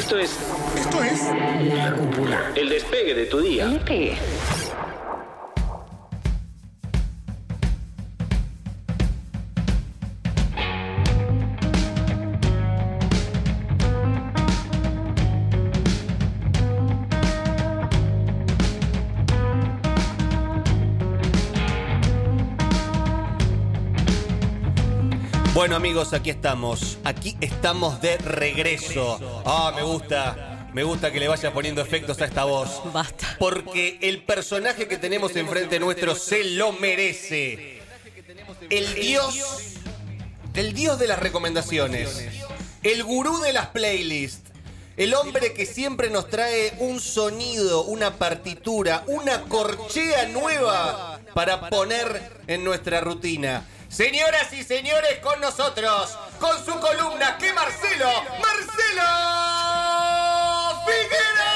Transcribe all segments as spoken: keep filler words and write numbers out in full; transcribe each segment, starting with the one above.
Esto es Esto es La Cúpula. el despegue de tu día. El despegue. Bueno, amigos, aquí estamos. Aquí estamos de regreso. Ah, me gusta. Me gusta que le vayas poniendo efectos a esta voz. Basta. Porque el personaje que tenemos enfrente nuestro se lo merece. El dios. El dios de las recomendaciones. El gurú de las playlists. El hombre que siempre nos trae un sonido, una partitura, una corchea nueva para poner en nuestra rutina. Señoras y señores, con nosotros, con su columna, que Marcelo, Marcelo Figuera.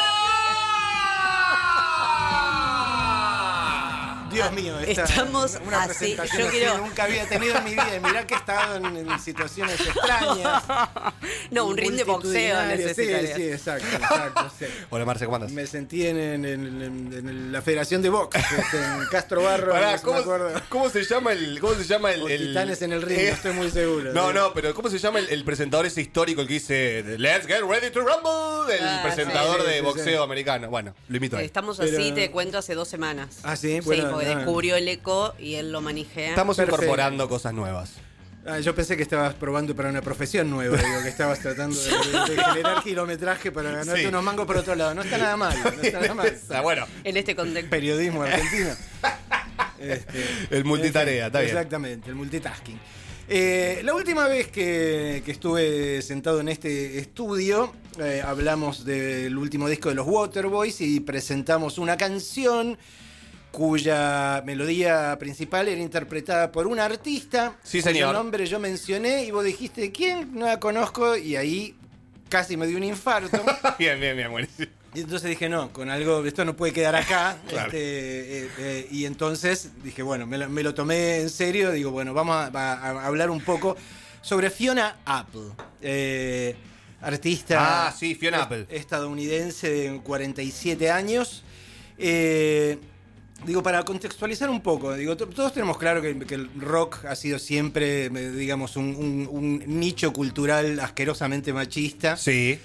Dios mío, esta Estamos una así, presentación yo así quiero- nunca había tenido en mi vida. Y mirá que he estado en, en situaciones extrañas. No, un ring de boxeo multitudinarias. Sí, necesitarías. sí, exacto, exacto. Sí. Hola, Marce, ¿cómo andas? Me sentí en, en- en- en- en la Federación de Box, este, en Castro Barro, Pará, no sé, ¿cómo, me acuerdo. cómo se llama el. ¿Cómo se llama el. O el- Titanes en el ring, eh, no estoy muy seguro. No, ¿sí? no, pero ¿cómo se llama el, el presentador ese histórico, el que dice Let's get ready to rumble? El Ah, presentador sí, de sí, boxeo sí. americano. Bueno, lo invito a él. Estamos Pero- así, te cuento, hace dos semanas. Ah, sí, Sí, bueno, porque nada. descubrió el eco y él lo manijea. Estamos Perfecto. incorporando cosas nuevas. Ah, yo pensé que estabas probando para una profesión nueva, digo, que estabas tratando de, de- de generar kilometraje para ganarte Sí. unos mangos por otro lado. No está nada mal, no está nada mal. Ah, bueno, En este contexto. Periodismo argentino. Este, el multitarea, en fin, está bien. Exactamente, el multitasking. Eh, la última vez que, que estuve sentado en este estudio, eh, hablamos del último disco de los Waterboys y presentamos una canción cuya melodía principal era interpretada por un artista. Sí, cuyo señor. nombre yo mencioné y vos dijiste, ¿quién? No la conozco, y ahí casi me dio un infarto. Bien, bien, bien, buenísimo. Y entonces dije, no, con algo, esto no puede quedar acá. Claro. Este, eh, eh, y entonces dije, bueno, me lo, me lo tomé en serio. Digo, bueno, vamos a, a- a hablar un poco sobre Fiona Apple. eh, artista Ah, sí, Fiona est- Apple. estadounidense de cuarenta y siete años. Eh, digo, para contextualizar un poco, digo, to- todos tenemos claro que, que el rock ha sido siempre, eh, digamos, un, un- un nicho cultural asquerosamente machista. Sí.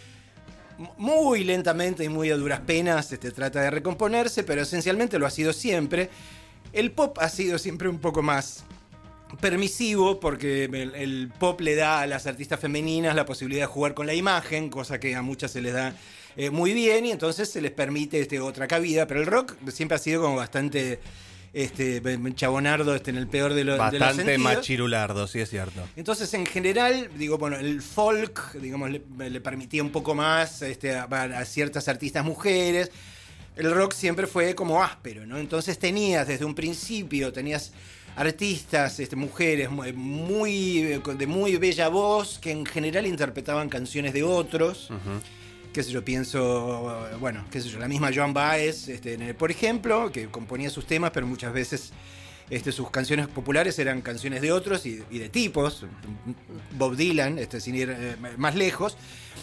Muy lentamente y muy a duras penas este, trata de recomponerse, pero esencialmente lo ha sido siempre. El pop ha sido siempre un poco más permisivo, porque el, el pop le da a las artistas femeninas la posibilidad de jugar con la imagen, cosa que a muchas se les da eh, muy bien, y entonces se les permite este, otra cabida. Pero el rock siempre ha sido como bastante este, chabonardo este, en el peor de, lo- de los Bastante sentidos. machirulardo, sí es cierto. Entonces, en general, digo, bueno, el folk, digamos, le, le permitía un poco más este, a, a ciertas artistas mujeres. El rock siempre fue como áspero, ¿no? Entonces tenías desde un principio, tenías artistas, este, mujeres muy, muy- de muy bella voz, que en general interpretaban canciones de otros. Qué sé yo, pienso, bueno, qué sé yo, la misma Joan Baez, este, por ejemplo, que componía sus temas, pero muchas veces este, sus canciones populares eran canciones de otros y, y de tipos. Bob Dylan, este, sin ir eh, más lejos.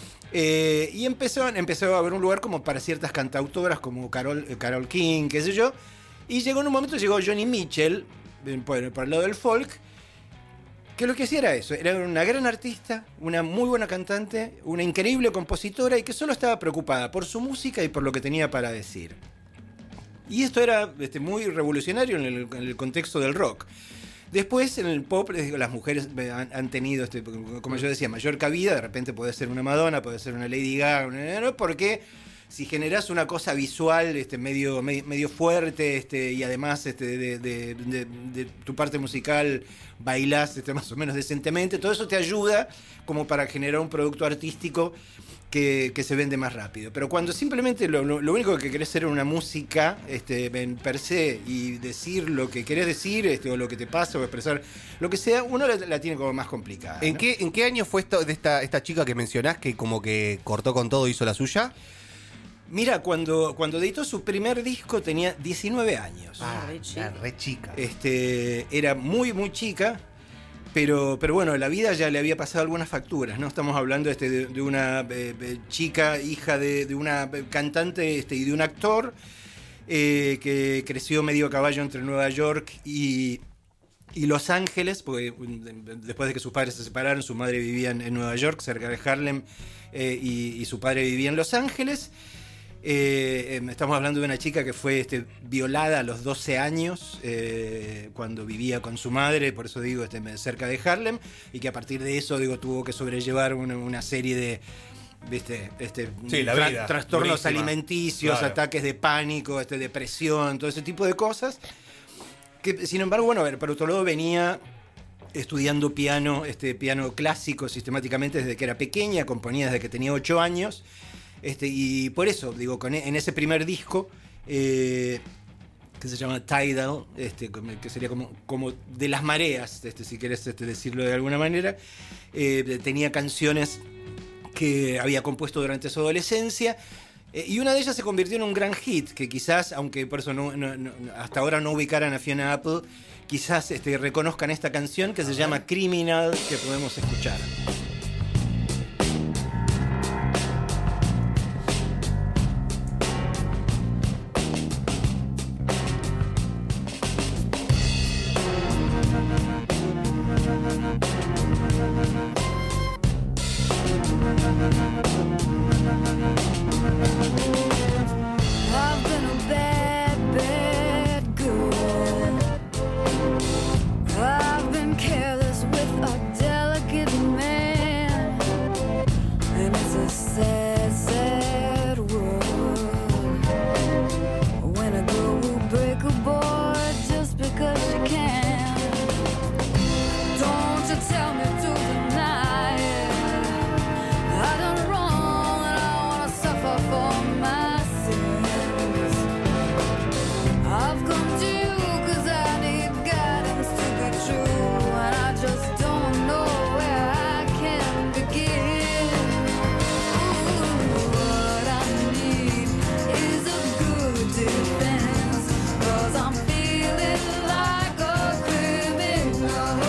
Eh, y empezó, empezó a haber un lugar como para ciertas cantautoras como Carol, eh, Carol King, qué sé yo. Y llegó en un momento, llegó Joni Mitchell, eh, por, por el lado del folk, que lo que hacía era eso, era una gran artista, una muy buena cantante, una increíble compositora y que solo estaba preocupada por su música y por lo que tenía para decir. Y esto era este, muy revolucionario en el, en el contexto del rock. Después, en el pop, les digo, las mujeres han, han tenido, este, como yo decía, mayor cabida. De repente puede ser una Madonna, puede ser una Lady Gaga, una- porque si generás una cosa visual este, medio, medio, medio fuerte este, y además este, de, de- de- de tu parte musical bailás este, más o menos decentemente, todo eso te ayuda como para generar un producto artístico que, que se vende más rápido. Pero cuando simplemente lo, lo- lo único que querés hacer es una música este, en per se y decir lo que querés decir este, o lo que te pasa o expresar lo que sea, uno la, la tiene como más complicada. ¿En ¿no? qué, ¿En qué año fue esto de esta, esta chica que mencionás que como que cortó con todo y hizo la suya? Mira, cuando, cuando editó su primer disco tenía diecinueve años. Ah, re chica. re chica. Este, era muy, muy chica. Pero, pero bueno, la vida ya le había pasado algunas facturas, ¿no? Estamos hablando este, de, de una eh, eh, chica, hija de, de una cantante este, y de un actor, eh, que creció medio a caballo entre Nueva York y, y Los Ángeles, porque después de que sus padres se separaron, su madre vivía en, en Nueva York, cerca de Harlem, eh, y, y su padre vivía en Los Ángeles. Eh, eh, estamos hablando de una chica que fue este, violada a los doce años, eh, cuando vivía con su madre, por eso digo, este, cerca de Harlem, y que a partir de eso digo, tuvo que sobrellevar una, una serie de este, este, sí, la tra vida, trastornos durísima. alimenticios, Claro. ataques de pánico, este, depresión, todo ese tipo de cosas. Que, sin embargo, bueno, a ver, por otro lado venía estudiando piano, este, piano clásico sistemáticamente desde que era pequeña, componía desde que tenía ocho años. Este, y por eso, digo, con, en ese primer disco, eh, que se llama Tidal, este, que sería como, como de las mareas, este, si querés este, decirlo de alguna manera, eh, tenía canciones que había compuesto durante su adolescencia, eh, y una de ellas se convirtió en un gran hit, que quizás, aunque por eso no, no, no, hasta ahora no ubicaran a Fiona Apple, quizás este, reconozcan esta canción que se llama Criminal, que podemos escuchar. I've been a bad, bad girl. I've been careless with a delicate man, and it's a sad, sad world when a girl will break a boy just because she can. Don't you tell me to deny it. I done wrong and I wanna suffer for my sins. I've come to you 'cause I need guidance to be true, and I just don't know where I can begin. Ooh, what I need is a good defense, 'cause I'm feeling like a criminal,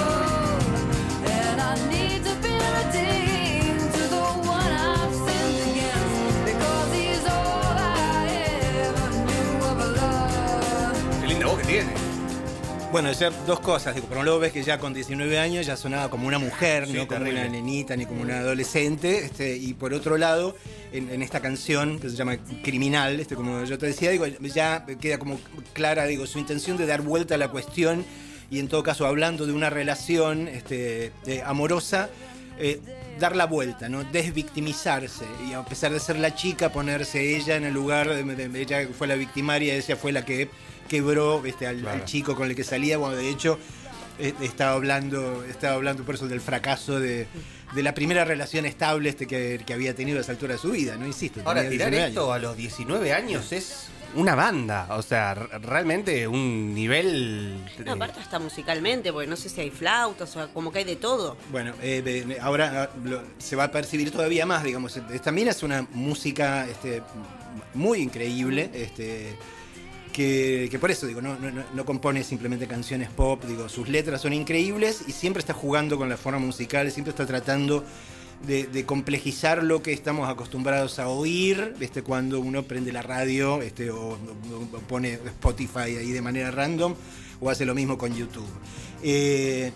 and I need to be redeemed to the one I've sinned against, because he's all I ever knew of love. Qué linda voz que tiene. Bueno, ya dos cosas. Digo, por un lado ves que ya con diecinueve años ya sonaba como una mujer, Sí, no como terrible. una nenita ni como una adolescente. Este, y por otro lado, en, en esta canción que se llama Criminal, este, como yo te decía, digo, ya queda como clara, digo, su intención de dar vuelta a la cuestión, y en todo caso hablando de una relación este, de- amorosa, eh, dar la vuelta, ¿no? Desvictimizarse, y a pesar de ser la chica, ponerse ella en el lugar, de, de- ella fue la victimaria, ella fue la que quebró este, al, Claro. al chico con el que salía. Bueno, de hecho, eh, estaba hablando, estaba hablando por eso del fracaso de, de la primera relación estable este, que, que había tenido a esa altura de su vida, ¿no? Insisto. Ahora, tenía tirar diecinueve esto años. a los diecinueve años es una banda. O sea, r- realmente un nivel. No, aparte hasta musicalmente, porque no sé si hay flautas, o sea, como que hay de todo. Bueno, eh, eh, ahora ah, lo- se va a percibir todavía más, digamos. Eh, También es una música este, muy increíble, este, que, que por eso digo, no, no, no- no compone simplemente canciones pop, digo, sus letras son increíbles y siempre está jugando con la forma musical, siempre está tratando de, de complejizar lo que estamos acostumbrados a oír, este, cuando uno prende la radio este, o, o- o pone Spotify ahí de manera random, o hace lo mismo con YouTube. Eh,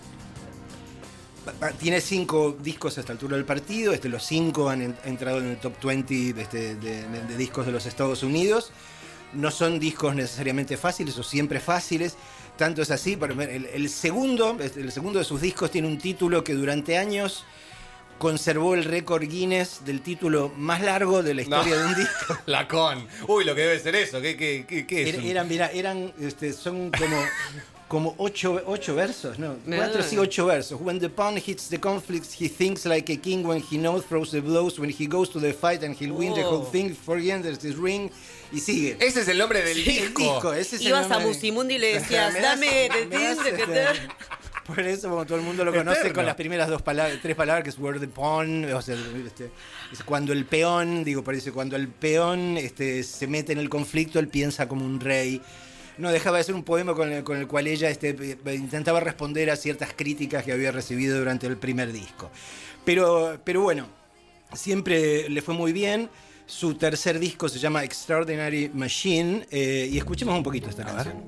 Tiene cinco discos a esta altura del partido. Este, los cinco han en- entrado en el top veinte de, este, de- de- de discos de los Estados Unidos. No son discos necesariamente fáciles o siempre fáciles. Tanto es así, por ejemplo, el, el segundo, este, el segundo de sus discos tiene un título que durante años conservó el récord Guinness del título más largo de la historia No. de un disco. La con. Uy, lo que debe ser eso. ¿Qué, qué, qué, qué es? Era- un- eran, mira, eran, este, son como, como ocho, ocho versos, ¿no? No. Cuatro, sí, ocho versos. When the pawn hits the conflict, he thinks like a king. When he knows, throws the blows. When he goes to the fight and he'll win the whole Oh. thing. For the end, there's this ring. Y sigue. Ese es el nombre del El disco. disco, ese es el Ibas a nombre de- Musimundi y le decías, Me das- dame, te me das, entiende que este, te... Por eso, como todo el mundo lo conoce, Eterno. con las primeras dos palabras, tres palabras, que es where the pawn, o sea, este, es cuando el peón, digo, parece, cuando el peón este, se mete en el conflicto, él piensa como un rey. no dejaba de ser un poema con el, con el cual ella este, intentaba responder a ciertas críticas que había recibido durante el primer disco. Pero, pero bueno, siempre le fue muy bien. Su tercer disco se llama Extraordinary Machine, eh, y escuchemos un poquito esta canción.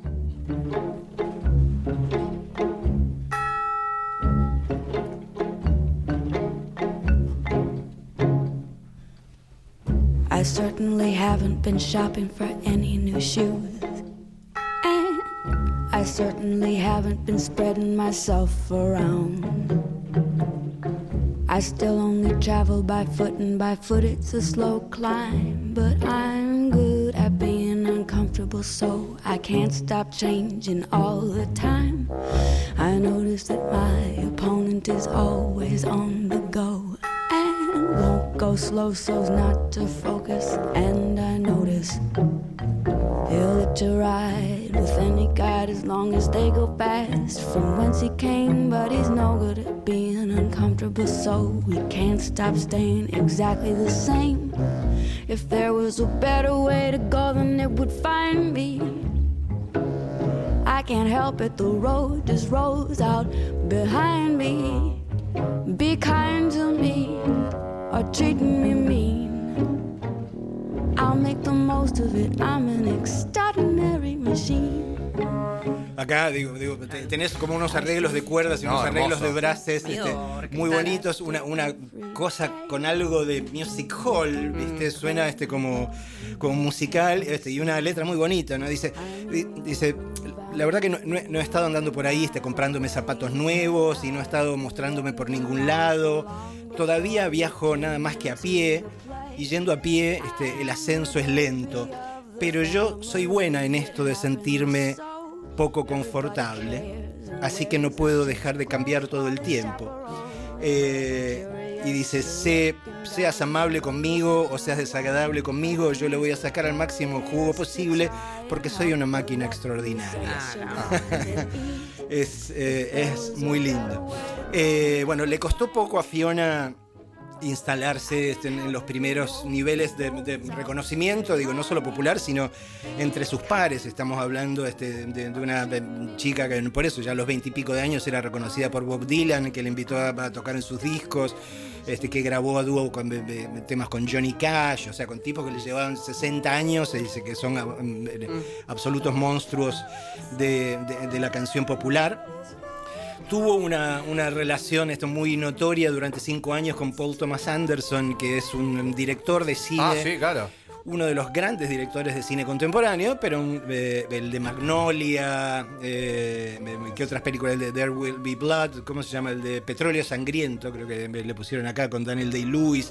I certainly haven't been shopping for any new shoes. And I certainly haven't been spreading myself around. I still only travel by foot, and by foot it's a slow climb. But I'm good at being uncomfortable, so I can't stop changing all the time. I notice that my opponent is always on the go, and won't go slow so's not to focus. And I notice he'll let you ride with any guide as long as they go fast from whence he came. But he's no good at being uncomfortable, so we can't stop staying exactly the same. If there was a better way to go, then it would find me. I can't help it, the road just rolls out behind me. Be kind to me or treating me mean, I'll make the most of it. I'm an extraordinary machine. Acá digo, digo, tenés como unos arreglos de cuerdas y No, unos arreglos hermoso. de brasses este, muy bonitos, una, una cosa con algo de music hall, ¿viste? Suena este como, como musical, este, y una letra muy bonita, ¿no? Dice, dice la verdad que no, no, he, no he estado andando por ahí este, comprándome zapatos nuevos y no he estado mostrándome por ningún lado. Todavía viajo nada más que a pie, y yendo a pie este, el ascenso es lento. Pero yo soy buena en esto de sentirme poco confortable, así que no puedo dejar de cambiar todo el tiempo. Eh, y dice, sé, seas amable conmigo o seas desagradable conmigo, yo le voy a sacar al máximo jugo posible porque soy una máquina extraordinaria. Ah, no. es, eh, es muy lindo. Eh, bueno, le costó poco a Fiona instalarse este, en los primeros niveles de, de reconocimiento, digo, no solo popular, sino entre sus pares. Estamos hablando este, de, de una chica que por eso ya a los veintipico de años era reconocida por Bob Dylan, que le invitó a, a tocar en sus discos, este, que grabó a dúo con de, de, temas con Johnny Cash, o sea, con tipos que le llevaban sesenta años, se dice que son um, absolutos monstruos de, de, de la canción popular. Tuvo una, una relación esto, muy notoria durante cinco años con Paul Thomas Anderson, que es un director de cine. Ah, sí, claro. Uno de los grandes directores de cine contemporáneo, pero un, eh, el de Magnolia, eh, ¿qué otras películas? El de There Will Be Blood, ¿cómo se llama? El de Petróleo Sangriento, creo que le pusieron acá con Daniel Day-Lewis.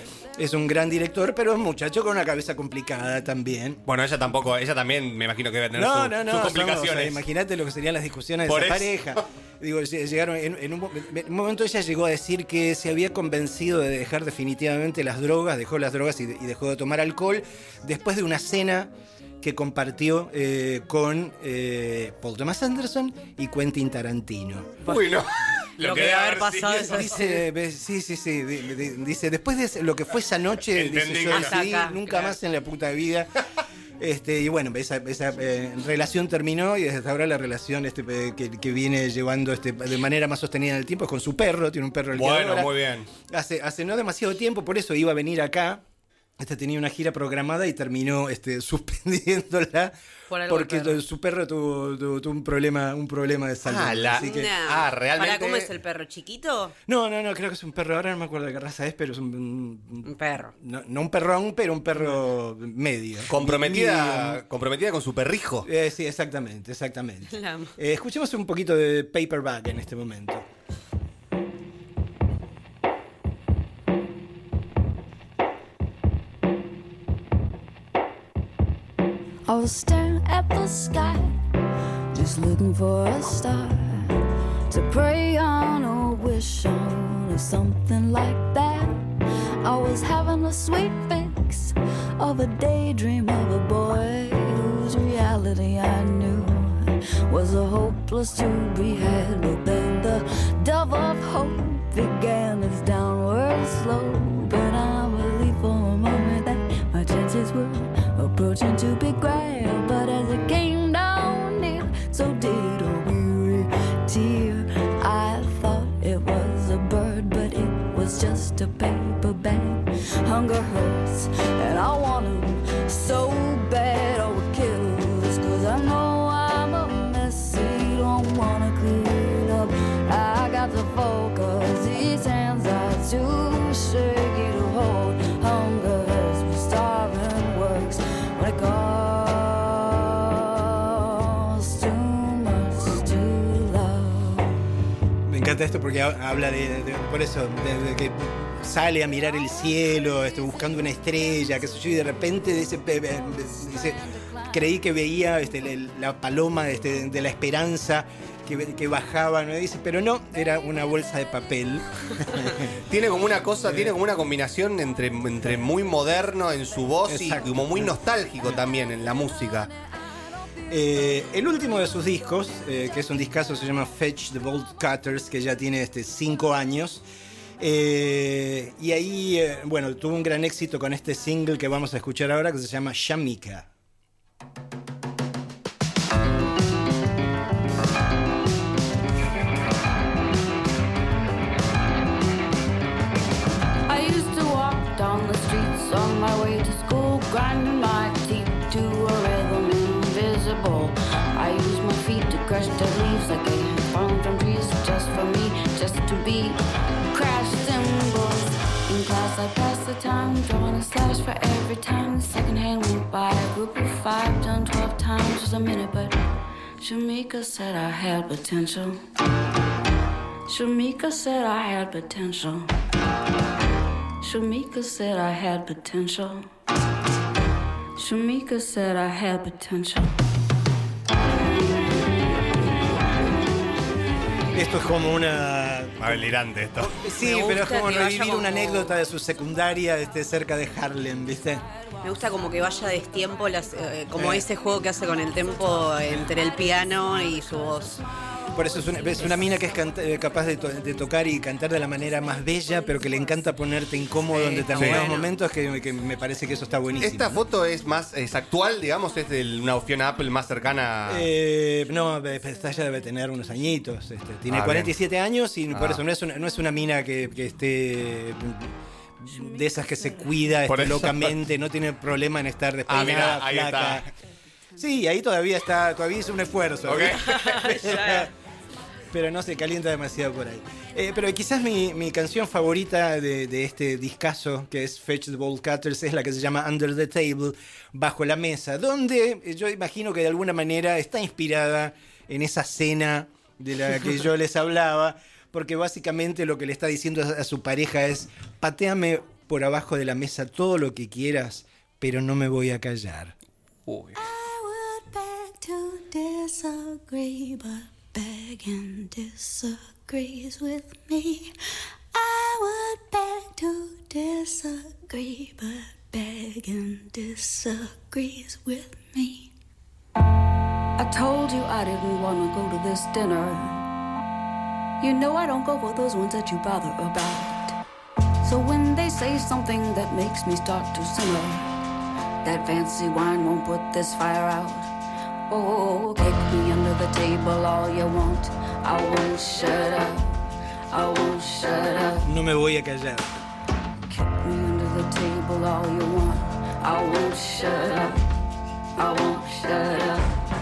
Es un gran director, pero es un muchacho con una cabeza complicada también. Bueno, ella tampoco, ella también me imagino que debe tener No, su- no, no, sus son, complicaciones. o sea, imagínate lo que serían las discusiones de Por esa eso. pareja. Digo, llegaron en, en, un, en un momento ella llegó a decir que se había convencido de dejar definitivamente las drogas, dejó las drogas y, de, y dejó de tomar alcohol después de una cena que compartió eh, con eh, Paul Thomas Anderson y Quentin Tarantino. Uy, no. Lo que debe haber pasado sido- esa- Dice, ve- sí, sí, sí, di- di- dice, después de ese- lo que fue esa noche, Entendí dice, yo que- decidí Hasta acá, nunca claro. más en la puta vida. Este, y bueno, esa, esa eh, relación terminó y desde ahora la relación este, eh, que, que viene llevando este, de manera más sostenida en el tiempo es con su perro, tiene un perro al que Bueno, adora. muy bien. Hace, hace no demasiado tiempo, por eso iba a venir acá. Este tenía una gira programada y terminó este, suspendiéndola Por algo porque el perro. su perro tuvo, tuvo- tuvo un problema, un problema de salud. Ah, la- Así que- No. Ah, realmente- ¿Para cómo es el perro chiquito? no, no, no, creo que es un perro, ahora no me acuerdo de qué raza es, pero es un... un- Un perro. no, no un perrón, pero un perro medio. Comprometida, Medium. comprometida con su perrijo. Eh, sí, exactamente, exactamente. La amo. Eh, escuchemos un poquito de Paperback en este momento. I was staring at the sky, just looking for a star to pray on or wish on or something like that. I was having a sweet fix of a daydream of a boy whose reality I knew was a hopeless to be had. But then the dove of hope began its downward slope, and I believed for a moment that my chances were approaching to be grabbed. But as it came down it's just a paper bag. Hunger hurts, and I want him so bad. Oh, it kills, cause I know I'm a mess. He don't wanna clean up. I got to focus, these hands are too shaky to hold. Hunger hurts, but starving works when it costs too much to love. Me encanta esto porque ha- habla de, de- de- por eso, de, de que sale a mirar el cielo, este, buscando una estrella, qué sé yo, y de repente dice, pe- pe- dice creí que veía este, el- la paloma este, de la esperanza que, que bajaba, ¿no? Dice, pero no, era una bolsa de papel. Tiene como una cosa, tiene como una combinación entre, entre muy moderno en su voz Exacto. y como muy nostálgico también en la música. Eh, el último de sus discos, eh, que es un discazo, se llama Fetch the Bolt Cutters, que ya tiene este, cinco años. Eh, y ahí, eh, bueno, tuvo un gran éxito con este single que vamos a escuchar ahora, que se llama Shamika. I used to walk down the streets on my way to school, grinding my teeth to a rhythm invisible. I used my feet to crush dead leaves like they had fallen from trees, just for me, just to be crash cymbals. In class I passed the time, drawing a slash for every time the second hand went by. A group of five done twelve times was a minute, but Shamika said I had potential. Shamika said I had potential. Shamika said I had potential. Shamika said I had potential. Esto es como una... Delirante esto. Sí, Me pero es gusta como que vaya revivir como- una anécdota de su secundaria este, cerca de Harlem, ¿viste? Me gusta como que vaya a destiempo, las, eh, como Eh. ese juego que hace con el tempo entre el piano y su voz. Por eso es una, es una mina que es canta- eh, capaz de, to- de tocar y cantar de la manera más bella, pero que le encanta ponerte incómodo Sí, en está determinados bueno. momentos, que, que me parece que eso está buenísimo. Esta foto es más es actual, digamos, es de una opción Apple más cercana. Eh, no, esta ya debe tener unos añitos. Este, tiene Ah, cuarenta y siete años y por Ah. eso no es una, no es una mina que, que esté de esas que se cuida Por este, eso. locamente, no tiene problema en estar despeinada, Ah, mirá, ahí flaca. está. Sí, ahí todavía está, todavía hizo un esfuerzo. Ok. Ya. Pero no se calienta demasiado por ahí. Eh, pero quizás mi, mi canción favorita de, de este discazo, que es Fetch the Bolt Cutters, es la que se llama Under the Table, Bajo la Mesa, donde eh, yo imagino que de alguna manera está inspirada en esa cena de la que yo les hablaba, porque básicamente lo que le está diciendo a, a su pareja es, pateame por abajo de la mesa todo lo que quieras, pero no me voy a callar. Uy. I would beg to disagree, but begging disagrees with me. I would beg to disagree, but begging disagrees with me. I told you I didn't want to go to this dinner. You know I don't go for those ones that you bother about. So when they say something that makes me start to simmer, that fancy wine won't put this fire out. Oh, kick me under the table all you want. I won't shut up. I won't shut up. No me voy a callar. Kick me under the table all you want. I won't shut up. I won't shut up.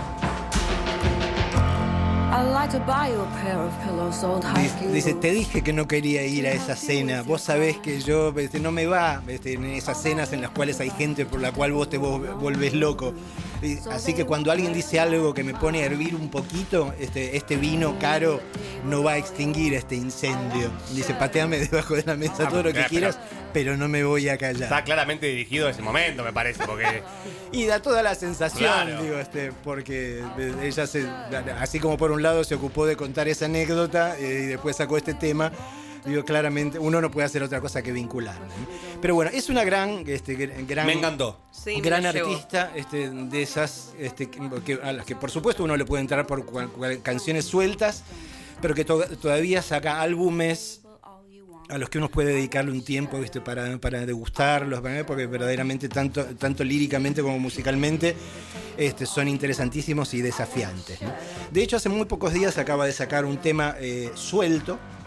I'd like to buy you a pair of pillows, old hiking Dice, boots. te dije que no quería ir a esa cena. Vos sabés que yo este, no me va este, en esas cenas en las cuales hay gente por la cual vos te vol- volvés loco. Y así que cuando alguien dice algo que me pone a hervir un poquito, este, este vino caro no va a extinguir este incendio. Dice, pateame debajo de la mesa todo lo que pero- quieras, pero no me voy a Está callar. claramente dirigido a ese momento, me parece, porque. Y da toda la sensación, Claro. digo, este, porque ella se, así como por un lado se ocupó de contar esa anécdota eh, y después sacó este tema, digo, claramente uno no puede hacer otra cosa que vincular. Pero bueno, es una gran, este, gran, Me encantó. Sí, me gran lo llevo. artista este, de esas este, que, a las que por supuesto uno le puede entrar por cual- cual- canciones sueltas, pero que to- todavía saca álbumes a los que uno puede dedicarle un tiempo, ¿viste? para, para degustarlos, ¿verdad? Porque verdaderamente tanto, tanto líricamente como musicalmente este, son interesantísimos y desafiantes, ¿no? De hecho, hace muy pocos días acaba de sacar un tema eh, suelto,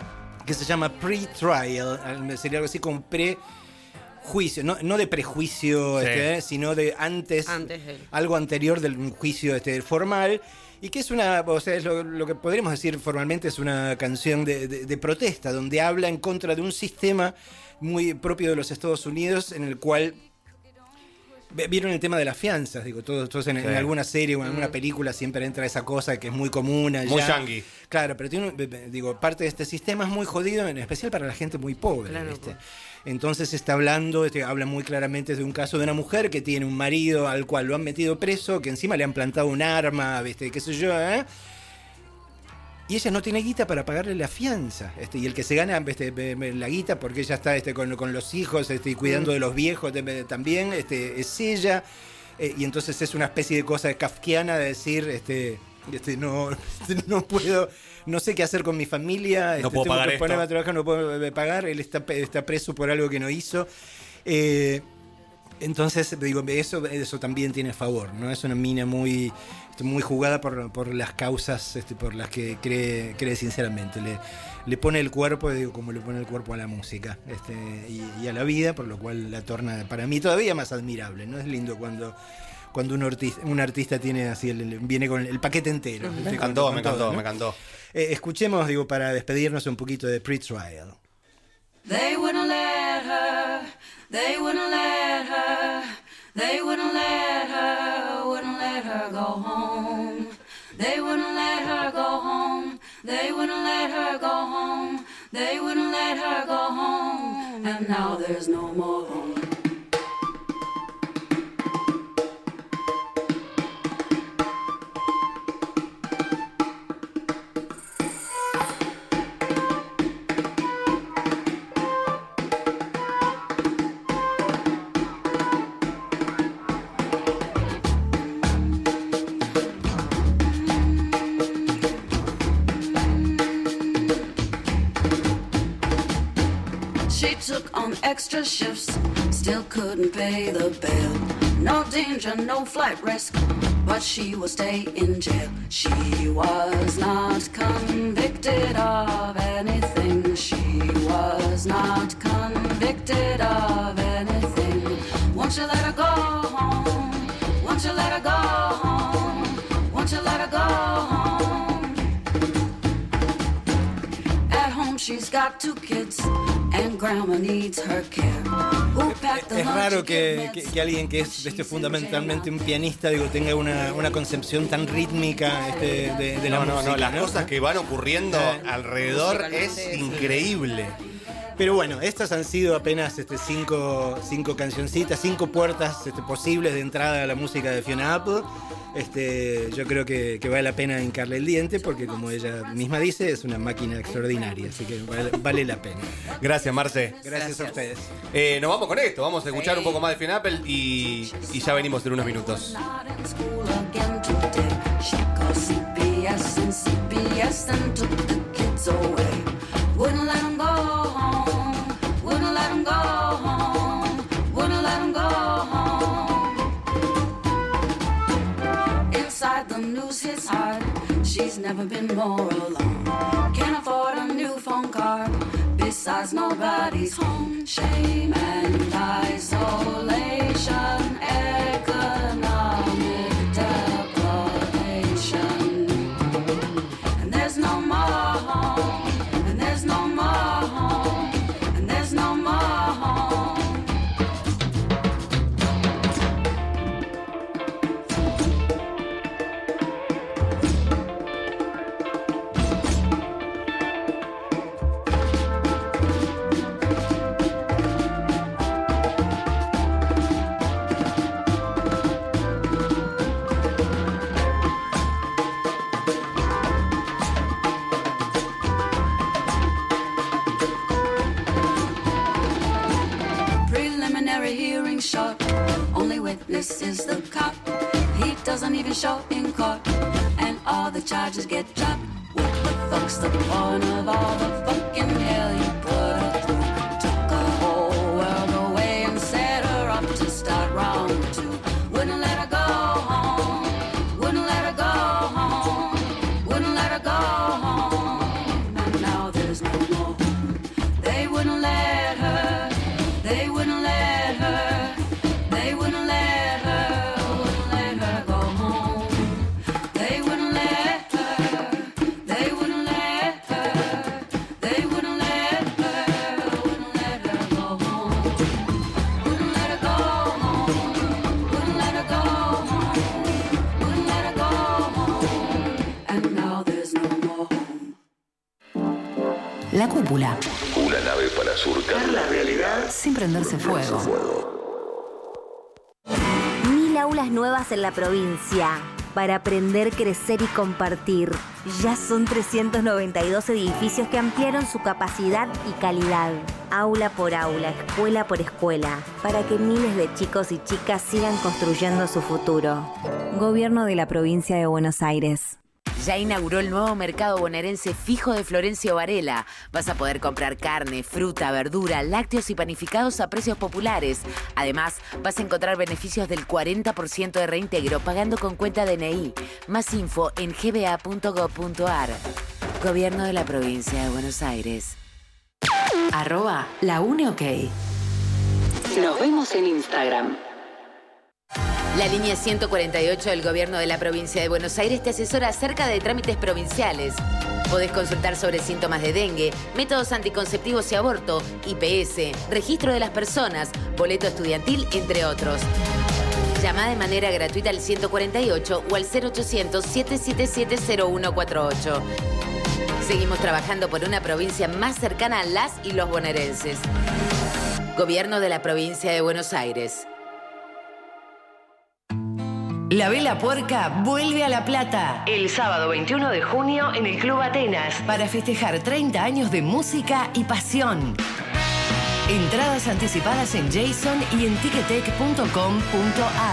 que se llama Pre-Trial, sería algo así como pre-juicio, no, no de prejuicio, Sí. este, sino de antes, Antes de- algo anterior del juicio este, formal. Y que es una, o sea, es lo, lo que podríamos decir formalmente es una canción de, de- de protesta, donde habla en contra de un sistema muy propio de los Estados Unidos, en el cual ve- vieron el tema de las fianzas, digo, todos, todos en, Sí. en alguna serie o en alguna película siempre entra esa cosa que es muy común allá. Muy yankee. Claro, pero tiene, un- be- be- digo, parte de este sistema es muy jodido, en especial para la gente muy pobre. Claro, ¿viste? pues. Entonces está hablando, este, habla muy claramente de un caso de una mujer que tiene un marido al cual lo han metido preso, que encima le han plantado un arma, ¿viste? Qué sé yo, ¿eh? Y ella no tiene guita para pagarle la fianza. Este, y el que se gana este, be- be- la guita porque ella está este, con, con los hijos este, y cuidando de los viejos de- be- también, este, es ella. Eh, y entonces es una especie de cosa kafkiana de decir, este, este, no, no puedo, no sé qué hacer con mi familia, este, puedo tengo pagar que esto. ponerme a trabajar, no puedo eh, pagar, él está, pe- está preso por algo que no hizo. Eh, entonces, digo, eso, eso también tiene favor, ¿no? Es una mina muy, muy jugada por, por las causas este, por las que cree, cree sinceramente. Le, le pone el cuerpo, digo, como le pone el cuerpo a la música este, y, y a la vida, por lo cual la torna para mí todavía más admirable, ¿no? Es lindo cuando, cuando un, artista, un artista tiene así, el, viene con el paquete entero. Me ¿viste? encantó, Con me todo, encantó, ¿no? me encantó. Eh, escuchemos, digo, para despedirnos un poquito de Pre-Trial. They wouldn't let her, they wouldn't let her, they wouldn't let her, wouldn't let her go home. They wouldn't let her go home, they wouldn't let her go home, they wouldn't let her go home, and now there's no more home. She took on extra shifts, still couldn't pay the bill. No danger, no flight risk, but she will stay in jail. She was not convicted of anything. She was not convicted of anything. Won't you let her go home? Won't you let her go home? Won't you let her go home? At home she's got two kids. And grandma needs her care. Who packed the Es lunch raro to que, give que- meds? que alguien que es este, fundamentalmente un pianista digo, tenga una, una concepción tan rítmica este, de, de la No, no, música. no, las ¿no? cosas que van ocurriendo Eh, alrededor es musicalmente, sí. increíble. Pero bueno, estas han sido apenas este, cinco, cinco cancioncitas, cinco puertas este, posibles de entrada a la música de Fiona Apple. Este, yo creo que, que vale la pena hincarle el diente porque, como ella misma dice, es una máquina extraordinaria, así que vale, vale la pena. Gracias, Marce. Gracias, a ustedes. Eh, nos vamos con esto, vamos a escuchar un poco más de Fiona Apple y, y ya venimos en unos minutos. Not in school again today. She called C P S and C P S and took the kids away. Wouldn't let them go home. Wouldn't let them go home. Wouldn't let them go home. Inside the news hits hard. She's never been more alone. Can't afford a new phone card. Besides, nobody's home. Shame and isolation. Economic deprivation. And there's no more home. And there's no more home. And there's no more home. Preliminary hearing short. Only witness is the cop. He doesn't even show in court. And all the charges get dropped. What the fuck's the point of all the fucking hell you put her through? Took her whole world away and set her up to start round two. Wouldn't let her go home. Wouldn't let her go home. Wouldn't let her go home. And now there's no more. La Cúpula. Una nave para surcar la realidad Sin prenderse fuego. Mil aulas nuevas en la provincia. Para aprender, crecer y compartir. Ya son trescientos noventa y dos edificios que ampliaron su capacidad y calidad. Aula por aula, escuela por escuela. Para que miles de chicos y chicas sigan construyendo su futuro. Gobierno de la Provincia de Buenos Aires. Ya inauguró el nuevo mercado bonaerense fijo de Florencio Varela. Vas a poder comprar carne, fruta, verdura, lácteos y panificados a precios populares. Además, vas a encontrar beneficios del cuarenta por ciento de reintegro pagando con cuenta D N I. Más info en g b a punto gob punto a r. Gobierno de la Provincia de Buenos Aires. Arroba La Une OK. Nos vemos en Instagram. La línea ciento cuarenta y ocho del Gobierno de la Provincia de Buenos Aires te asesora acerca de trámites provinciales. Podés consultar sobre síntomas de dengue, métodos anticonceptivos y aborto, I P S, registro de las personas, boleto estudiantil, entre otros. Llama de manera gratuita al ciento cuarenta y ocho o al cero ochocientos, siete siete siete, cero uno cuatro ocho. Seguimos trabajando por una provincia más cercana a las y los bonaerenses. Gobierno de la Provincia de Buenos Aires. La Vela Puerca vuelve a La Plata el sábado veintiuno de junio en el Club Atenas para festejar treinta años de música y pasión. Entradas anticipadas en Jason y en ticketek punto com punto a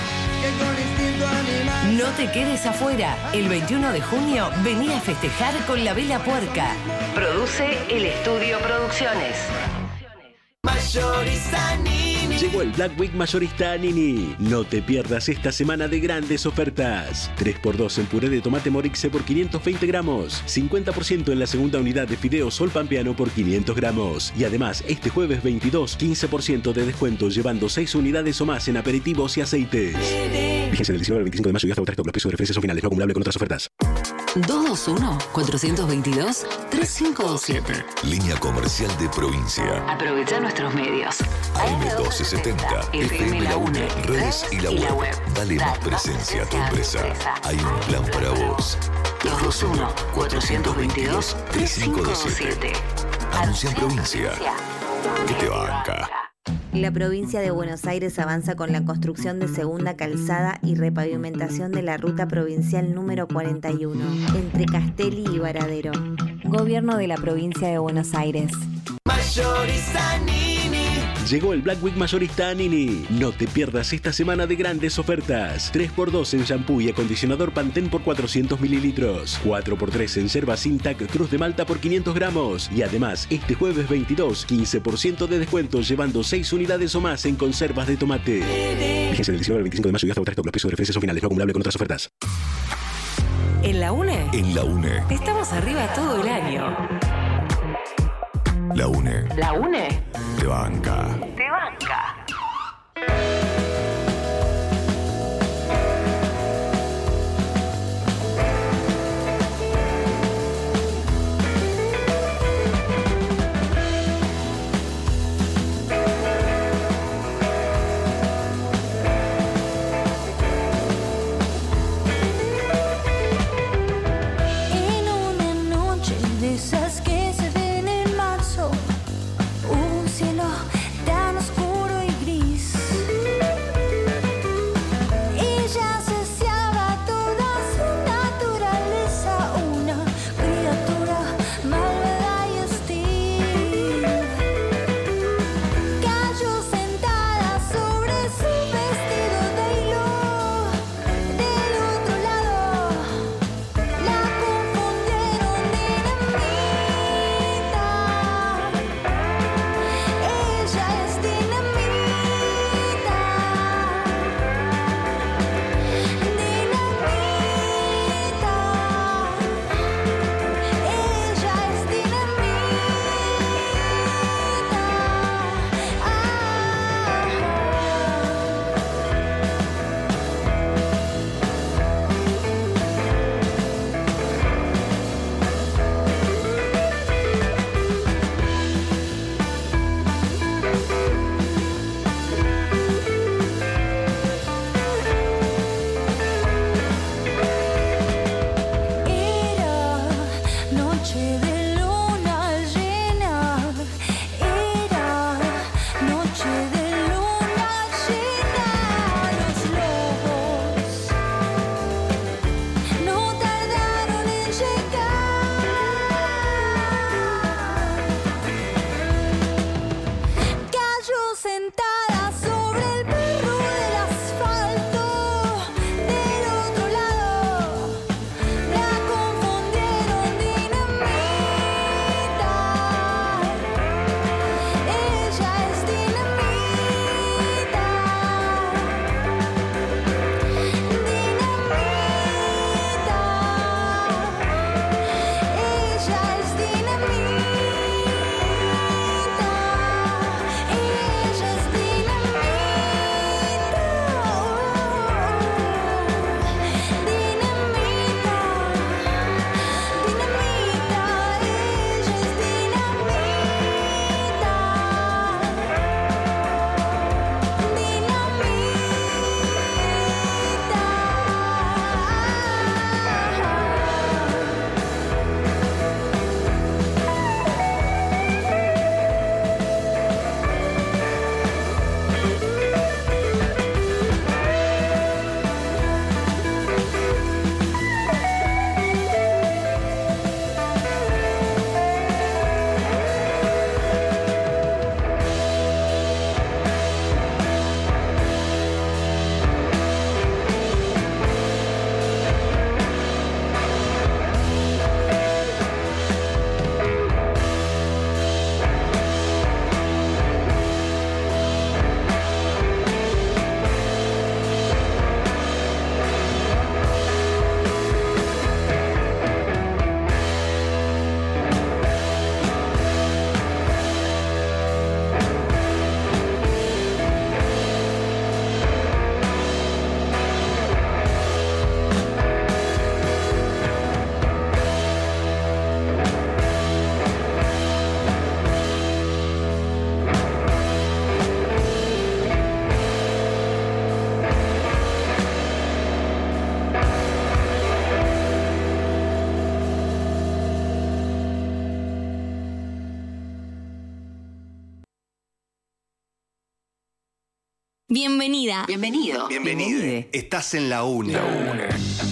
r. No te quedes afuera. El veintiuno de junio vení a festejar con La Vela Puerca. Produce El Estudio Producciones. Mayorista Nini. Llegó el Black Week Mayorista Nini. No te pierdas esta semana de grandes ofertas. tres por dos en puré de tomate Morixe por quinientos veinte gramos. cincuenta por ciento en la segunda unidad de fideos Sol Pampeano por quinientos gramos. Y además, este jueves veintidós, quince por ciento de descuento llevando seis unidades o más en aperitivos y aceites. Fíjense del diecinueve al veinticinco de mayo y hasta agotar. Los precios de referencia son finales, no acumulable con otras ofertas. dos dos uno, cuatro dos dos, tres cinco dos siete. Línea comercial de provincia. Aprovecha nuestros medios. A M doce setenta, F M La Une, redes y la web. Dale más presencia a tu empresa. Hay un plan para vos. dos dos uno, cuatro dos dos, tres cinco dos siete. Anuncia en provincia. ¿Qué te banca? La provincia de Buenos Aires avanza con la construcción de segunda calzada y repavimentación de la ruta provincial número cuarenta y uno, entre Castelli y Varadero. Gobierno de la Provincia de Buenos Aires. Mayorista Nini. Llegó el Black Week Mayorista Nini. No te pierdas esta semana de grandes ofertas. tres por dos en shampoo y acondicionador Pantene por cuatrocientos mililitros. cuatro por tres en yerba Sintac Cruz de Malta por quinientos gramos. Y además, este jueves veintidós, quince por ciento de descuento llevando seis unidades o más en conservas de tomate. Fíjense del diecinueve al veinticinco de mayo y hasta agotar. Los precios de referencia son finales, no acumulable con otras ofertas. En La UNE. En La UNE. Estamos arriba todo el año. La UNE. La UNE. Te banca. Te banca. En una noche de esas que se ven en marzo, un cielo tan Bienvenida. Bienvenido. Bienvenide. Estás en la UNE. La UNE.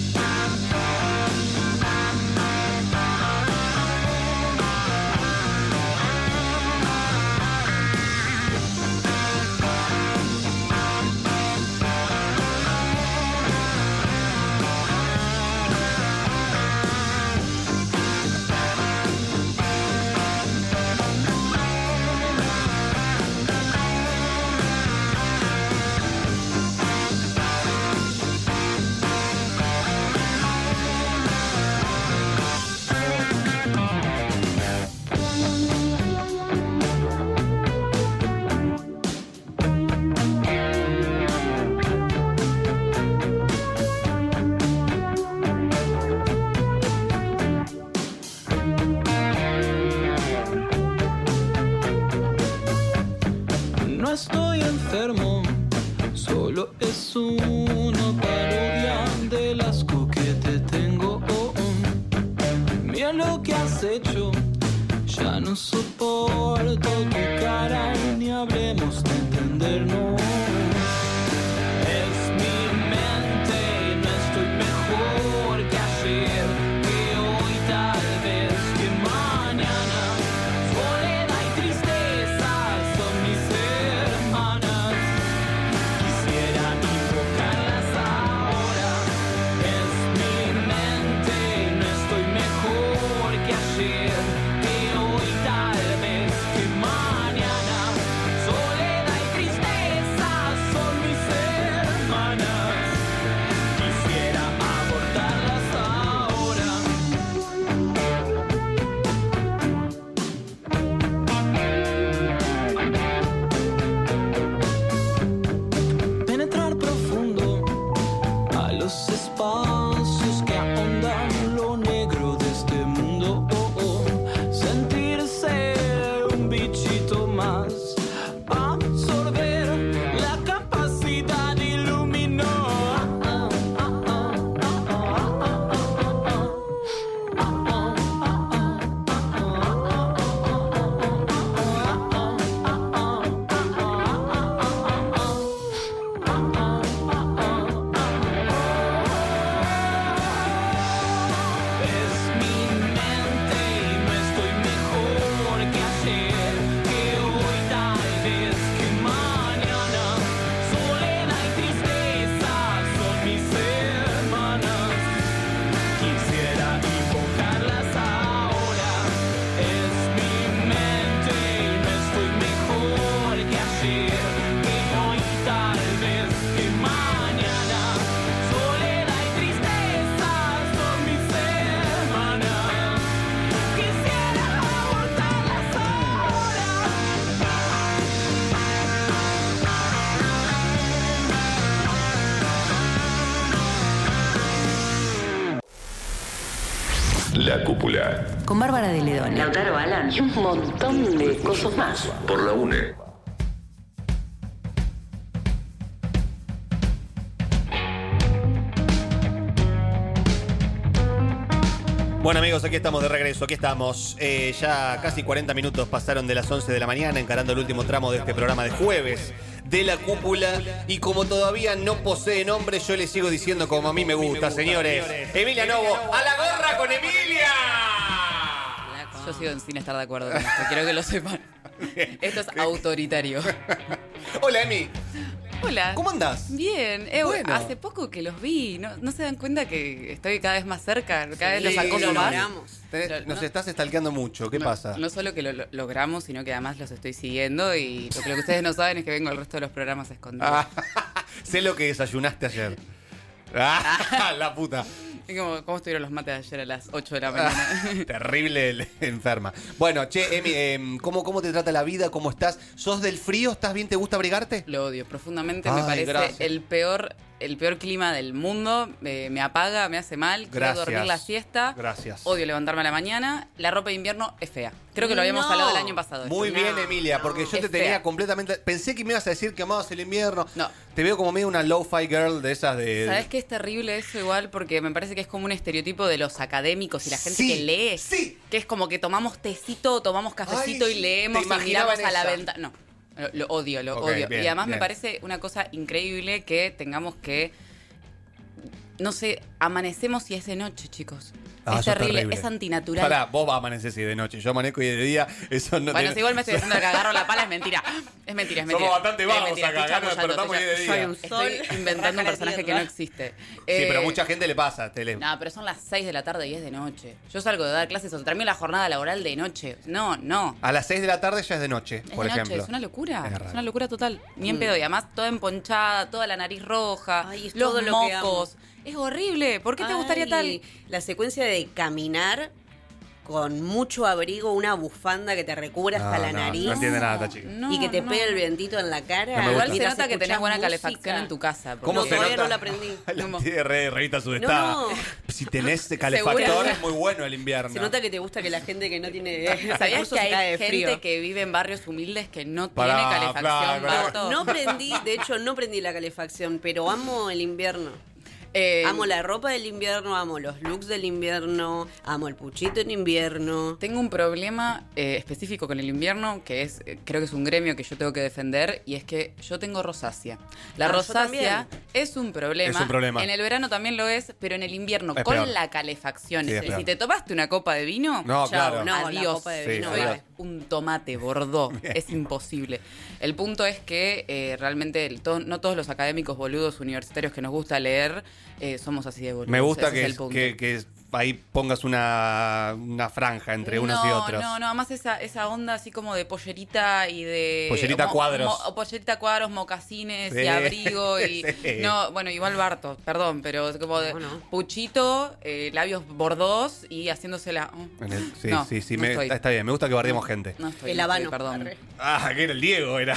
No estoy enfermo, solo es una parodia del asco que te tengo. Oh, oh. Mira lo que has hecho, ya no soporto tu cara, ni hablemos de entendernos. Es mi mente y no estoy mejor que ayer, que hoy tal vez que mañana. Soledad y tristeza son mis hermanas, quisiera invocarlas ahora. Es mi mente y no estoy mejor que ayer, que hoy tal vez que mañana. Soledad y tristeza son mis hermanas, quisiera abordarlas ahora. Penetrar profundo a los espacios que ahondan lo negro de este mundo. Oh, oh. Sentirse un bichito más, absorber la capacidad de iluminar. Es mi mente y no estoy mejor que ayer, que hoy tal vez que mañana. Soledad y tristeza son mis hermanas, quisiera invocarlas ahora. Es mi mente y no estoy mejor que ayer, que hoy tal vez que mañana. Soledad y tristeza son mis hermanas, quisiera abortarlas ahora. La cúpula. Con Bárbara de Ledón, Lautaro Alan y un montón de cosas más. Por la UNE. Bueno amigos, aquí estamos de regreso, aquí estamos. Eh, ya casi cuarenta minutos pasaron de las once de la mañana, encarando el último tramo de este programa de jueves de La Cúpula. Y como todavía no posee nombre, yo le sigo diciendo como a mí me gusta, señores. Emilia Novo, ¡a la gorra con Emilia! Yo sigo sin estar de acuerdo con esto, quiero que lo sepan. Esto es autoritario. Hola Emi. Hola. ¿Cómo andás? Bien. Eh, Bueno. Hace poco que los vi. ¿No, ¿No se dan cuenta que estoy cada vez más cerca? Cada vez Sí, los acoso lo más. logramos. Tenés- nos No- estás estalqueando mucho, ¿qué no, pasa? No solo que lo, lo logramos, sino que además los estoy siguiendo y lo que, lo que ustedes no saben es que vengo al resto de los programas escondidos. Ah, sé lo que desayunaste ayer. Ah, la puta. Es como, ¿cómo estuvieron los mates ayer a las ocho de la mañana? Terrible el- enferma. Bueno, che, Emi, em, ¿cómo, ¿cómo te trata la vida? ¿Cómo estás? ¿Sos del frío? ¿Estás bien? ¿Te gusta abrigarte? Lo odio profundamente, Ay, me parece gracias. el peor, el peor clima del mundo. Eh, me apaga, me hace mal, quiero Gracias. dormir la siesta. Gracias. Odio levantarme a la mañana. La ropa de invierno es fea. Creo que lo habíamos No. hablado el año pasado. esto. Muy bien, No, Emilia, porque yo Es te tenía fea. completamente... Pensé que me ibas a decir que amabas el invierno. No. Te veo como medio una lo-fi girl de esas de... ¿Sabes qué es terrible eso igual? Porque me parece que es como un estereotipo de los académicos y la gente Sí, que lee. sí. Que es como que tomamos tecito, tomamos cafecito Ay, y sí, leemos te y imaginaba miramos en a la esa. ventana. No. Lo, lo odio, lo Ok, odio. bien, y además bien. me parece una cosa increíble que tengamos que, no sé, amanecemos y es de noche, chicos. Ah, es eso es terrible, terrible. es antinatural. Pará, vos amaneces y de noche, yo amanezco y de día, eso no Bueno, te... si igual me estoy diciendo que agarro la pala, es mentira. Es mentira, es mentira. Somos bastante Es vagos mentira, acá, estoy acá nos chamullando, despertamos y de estoy- día. Soy un Estoy sol, inventando raja un la personaje que tierra. no existe. Sí, pero a Eh, mucha gente le pasa, tele. No, pero son las seis de la tarde y es de noche. Yo salgo de dar clases o termino la jornada laboral de noche. No, no. A las seis de la tarde ya es de noche, Es por de ejemplo. noche, es una locura. Es Es, raro. una locura total. Ni en Mm. pedo. Y además toda emponchada, toda la nariz roja, Ay, es los todo lo que mocos. Es horrible. ¿Por qué te gustaría Ay, tal? La secuencia de caminar con mucho abrigo, una bufanda que te recubre hasta No, la no, nariz. no entiende nada esta chica. No, y que te no. pegue el vientito en la cara. No me Igual gusta. se mientras nota que tenés escuchás buena música. calefacción en tu casa. porque- ¿Cómo No, se todavía nota? no la aprendí. La No. tiene re, revista sudestada. No, no. Si tenés calefactor Seguro. es muy bueno el invierno. Se nota que te gusta que la gente que no tiene ¿Sabías recursos que se cae hay de gente frío? que vive en barrios humildes que no Pará, tiene calefacción? pará, Bato? No prendí, de hecho no prendí la calefacción, pero amo el invierno. Eh, Amo la ropa del invierno, amo los looks del invierno, amo el puchito en invierno. Tengo un problema eh, específico con el invierno, que es, eh, creo que es un gremio que yo tengo que defender, y es que yo tengo rosácea. La Ah, yo rosácea también. es un problema. Es un problema. En el verano también lo es, pero en el invierno, Es con peor. la calefacción. Sí, es si peor. te tomaste una copa de vino, No, chao, claro. No, la adiós. copa de Sí, vino, Soy adiós. un tomate bordó. Es imposible. El punto es que eh, realmente el to- no todos los académicos boludos universitarios que nos gusta leer eh, somos así de boludos. Me gusta Ese que, es el punto. que, que ahí pongas una, una franja entre unos no, y otros. No, no, además esa, esa onda así como de pollerita y de... Pollerita cuadros. mo- o pollerita cuadros, mocasines Sí. y abrigo y... Sí. No, bueno, igual Barto, perdón, pero es como de Bueno. puchito, eh, labios bordós y haciéndosela... oh, En el- sí, No, sí, sí, no me- estoy. está, está bien. Me gusta que bardeemos gente. No estoy, El no estoy, habano. perdón. Arre. Ah, que era el Diego, era.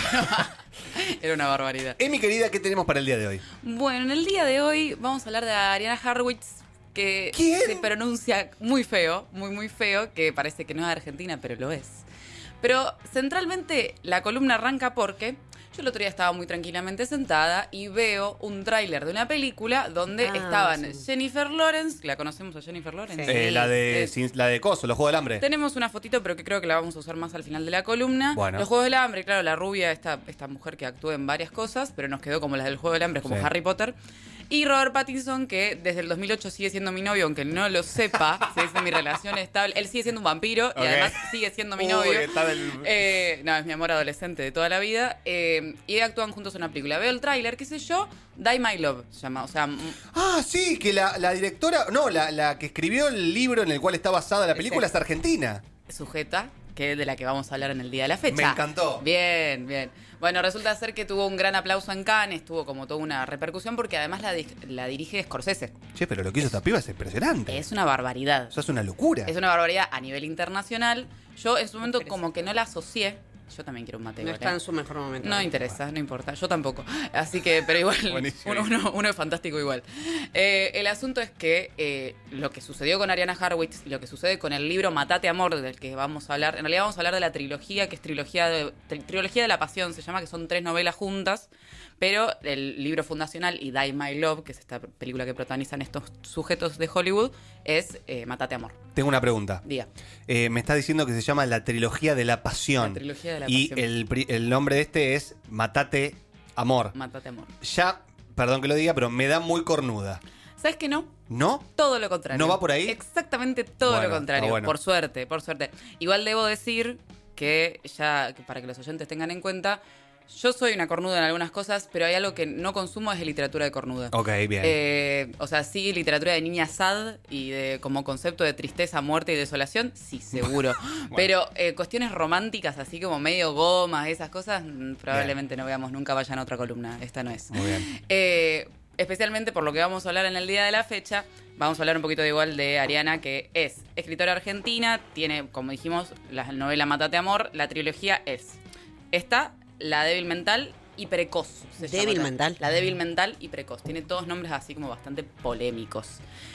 Era una barbaridad. Emi, querida, ¿qué tenemos para el día de hoy? Bueno, en el día de hoy vamos a hablar de Ariana Harwitz, que ¿Quién? se pronuncia muy feo, muy, muy feo, que parece que no es argentina, pero lo es. Pero centralmente la columna arranca porque yo el otro día estaba muy tranquilamente sentada y veo un tráiler de una película donde Ah, estaban sí. Jennifer Lawrence, ¿la conocemos a Jennifer Lawrence? Sí. Eh, la de Eh, sin- la de Coso, los Juegos del Hambre. Tenemos una fotito, pero que creo que la vamos a usar más al final de la columna. Bueno. Los Juegos del Hambre, claro, la rubia, esta, esta mujer que actúa en varias cosas, pero nos quedó como las del Juego del Hambre, como Sí. Harry Potter. Y Robert Pattinson, que desde el dos mil ocho sigue siendo mi novio, aunque no lo sepa, sigue siendo mi relación estable. Él sigue siendo un vampiro Ok. y además sigue siendo mi Uy, novio. está del- Eh, no, es mi amor adolescente de toda la vida. Eh, y actúan juntos en una película. Veo el tráiler, qué sé yo, Die My Love se llama. O sea, mm, Ah, sí, que la, la directora, no, la, la que escribió el libro en el cual está basada la película es argentina. sujeta, que es de la que vamos a hablar en el día de la fecha. Me encantó. Bien, bien. Bueno, resulta ser que tuvo un gran aplauso en Cannes, tuvo como toda una repercusión porque además la, di- la dirige Scorsese. Che, pero lo que hizo esta piba es impresionante. Es una barbaridad. Eso es una locura. Es una barbaridad a nivel internacional. Yo en su momento como que no la asocié. Yo también quiero un mate. No igual, está ¿eh? en su mejor momento. No interesa, no importa. Yo tampoco. Así que, pero igual, Buenísimo. uno, uno- uno es fantástico igual. Eh, el asunto es que eh, lo que sucedió con Ariana Harwitz y lo que sucede con el libro Matate Amor, del que vamos a hablar, en realidad vamos a hablar de la trilogía, que es trilogía de, tri- trilogía de la pasión, se llama, que son tres novelas juntas, pero el libro fundacional y Die My Love, que es esta película que protagonizan estos sujetos de Hollywood, es eh, Matate Amor. Tengo una pregunta. Diga. Eh, me está diciendo que se llama La Trilogía de la Pasión. La Trilogía de la y Pasión. el, pri- el nombre de este es Matate Amor. Matate Amor. Ya, perdón que lo diga, pero me da muy cornuda. ¿Sabes qué no? ¿No? Todo lo contrario. ¿No va por ahí? Exactamente todo Bueno, lo contrario. está bueno. Por suerte, por suerte. Igual debo decir que ya, que para que los oyentes tengan en cuenta, yo soy una cornuda en algunas cosas, pero hay algo que no consumo, es literatura de cornuda. Ok, bien. Eh, o sea, sí, literatura de niña sad y de como concepto de tristeza, muerte y desolación, sí, seguro. Pero eh, cuestiones románticas, así como medio gomas, esas cosas, mm, probablemente no veamos nunca, vayan a otra columna. Esta no es. Muy bien. Eh, especialmente por lo que vamos a hablar en el día de la fecha, vamos a hablar un poquito de igual de Ariana, que es escritora argentina, tiene, como dijimos, la novela Mátate Amor, la trilogía es esta, La débil mental y precoz. se ¿Débil llama. mental? La débil mental y precoz. Tiene todos nombres así como bastante polémicos.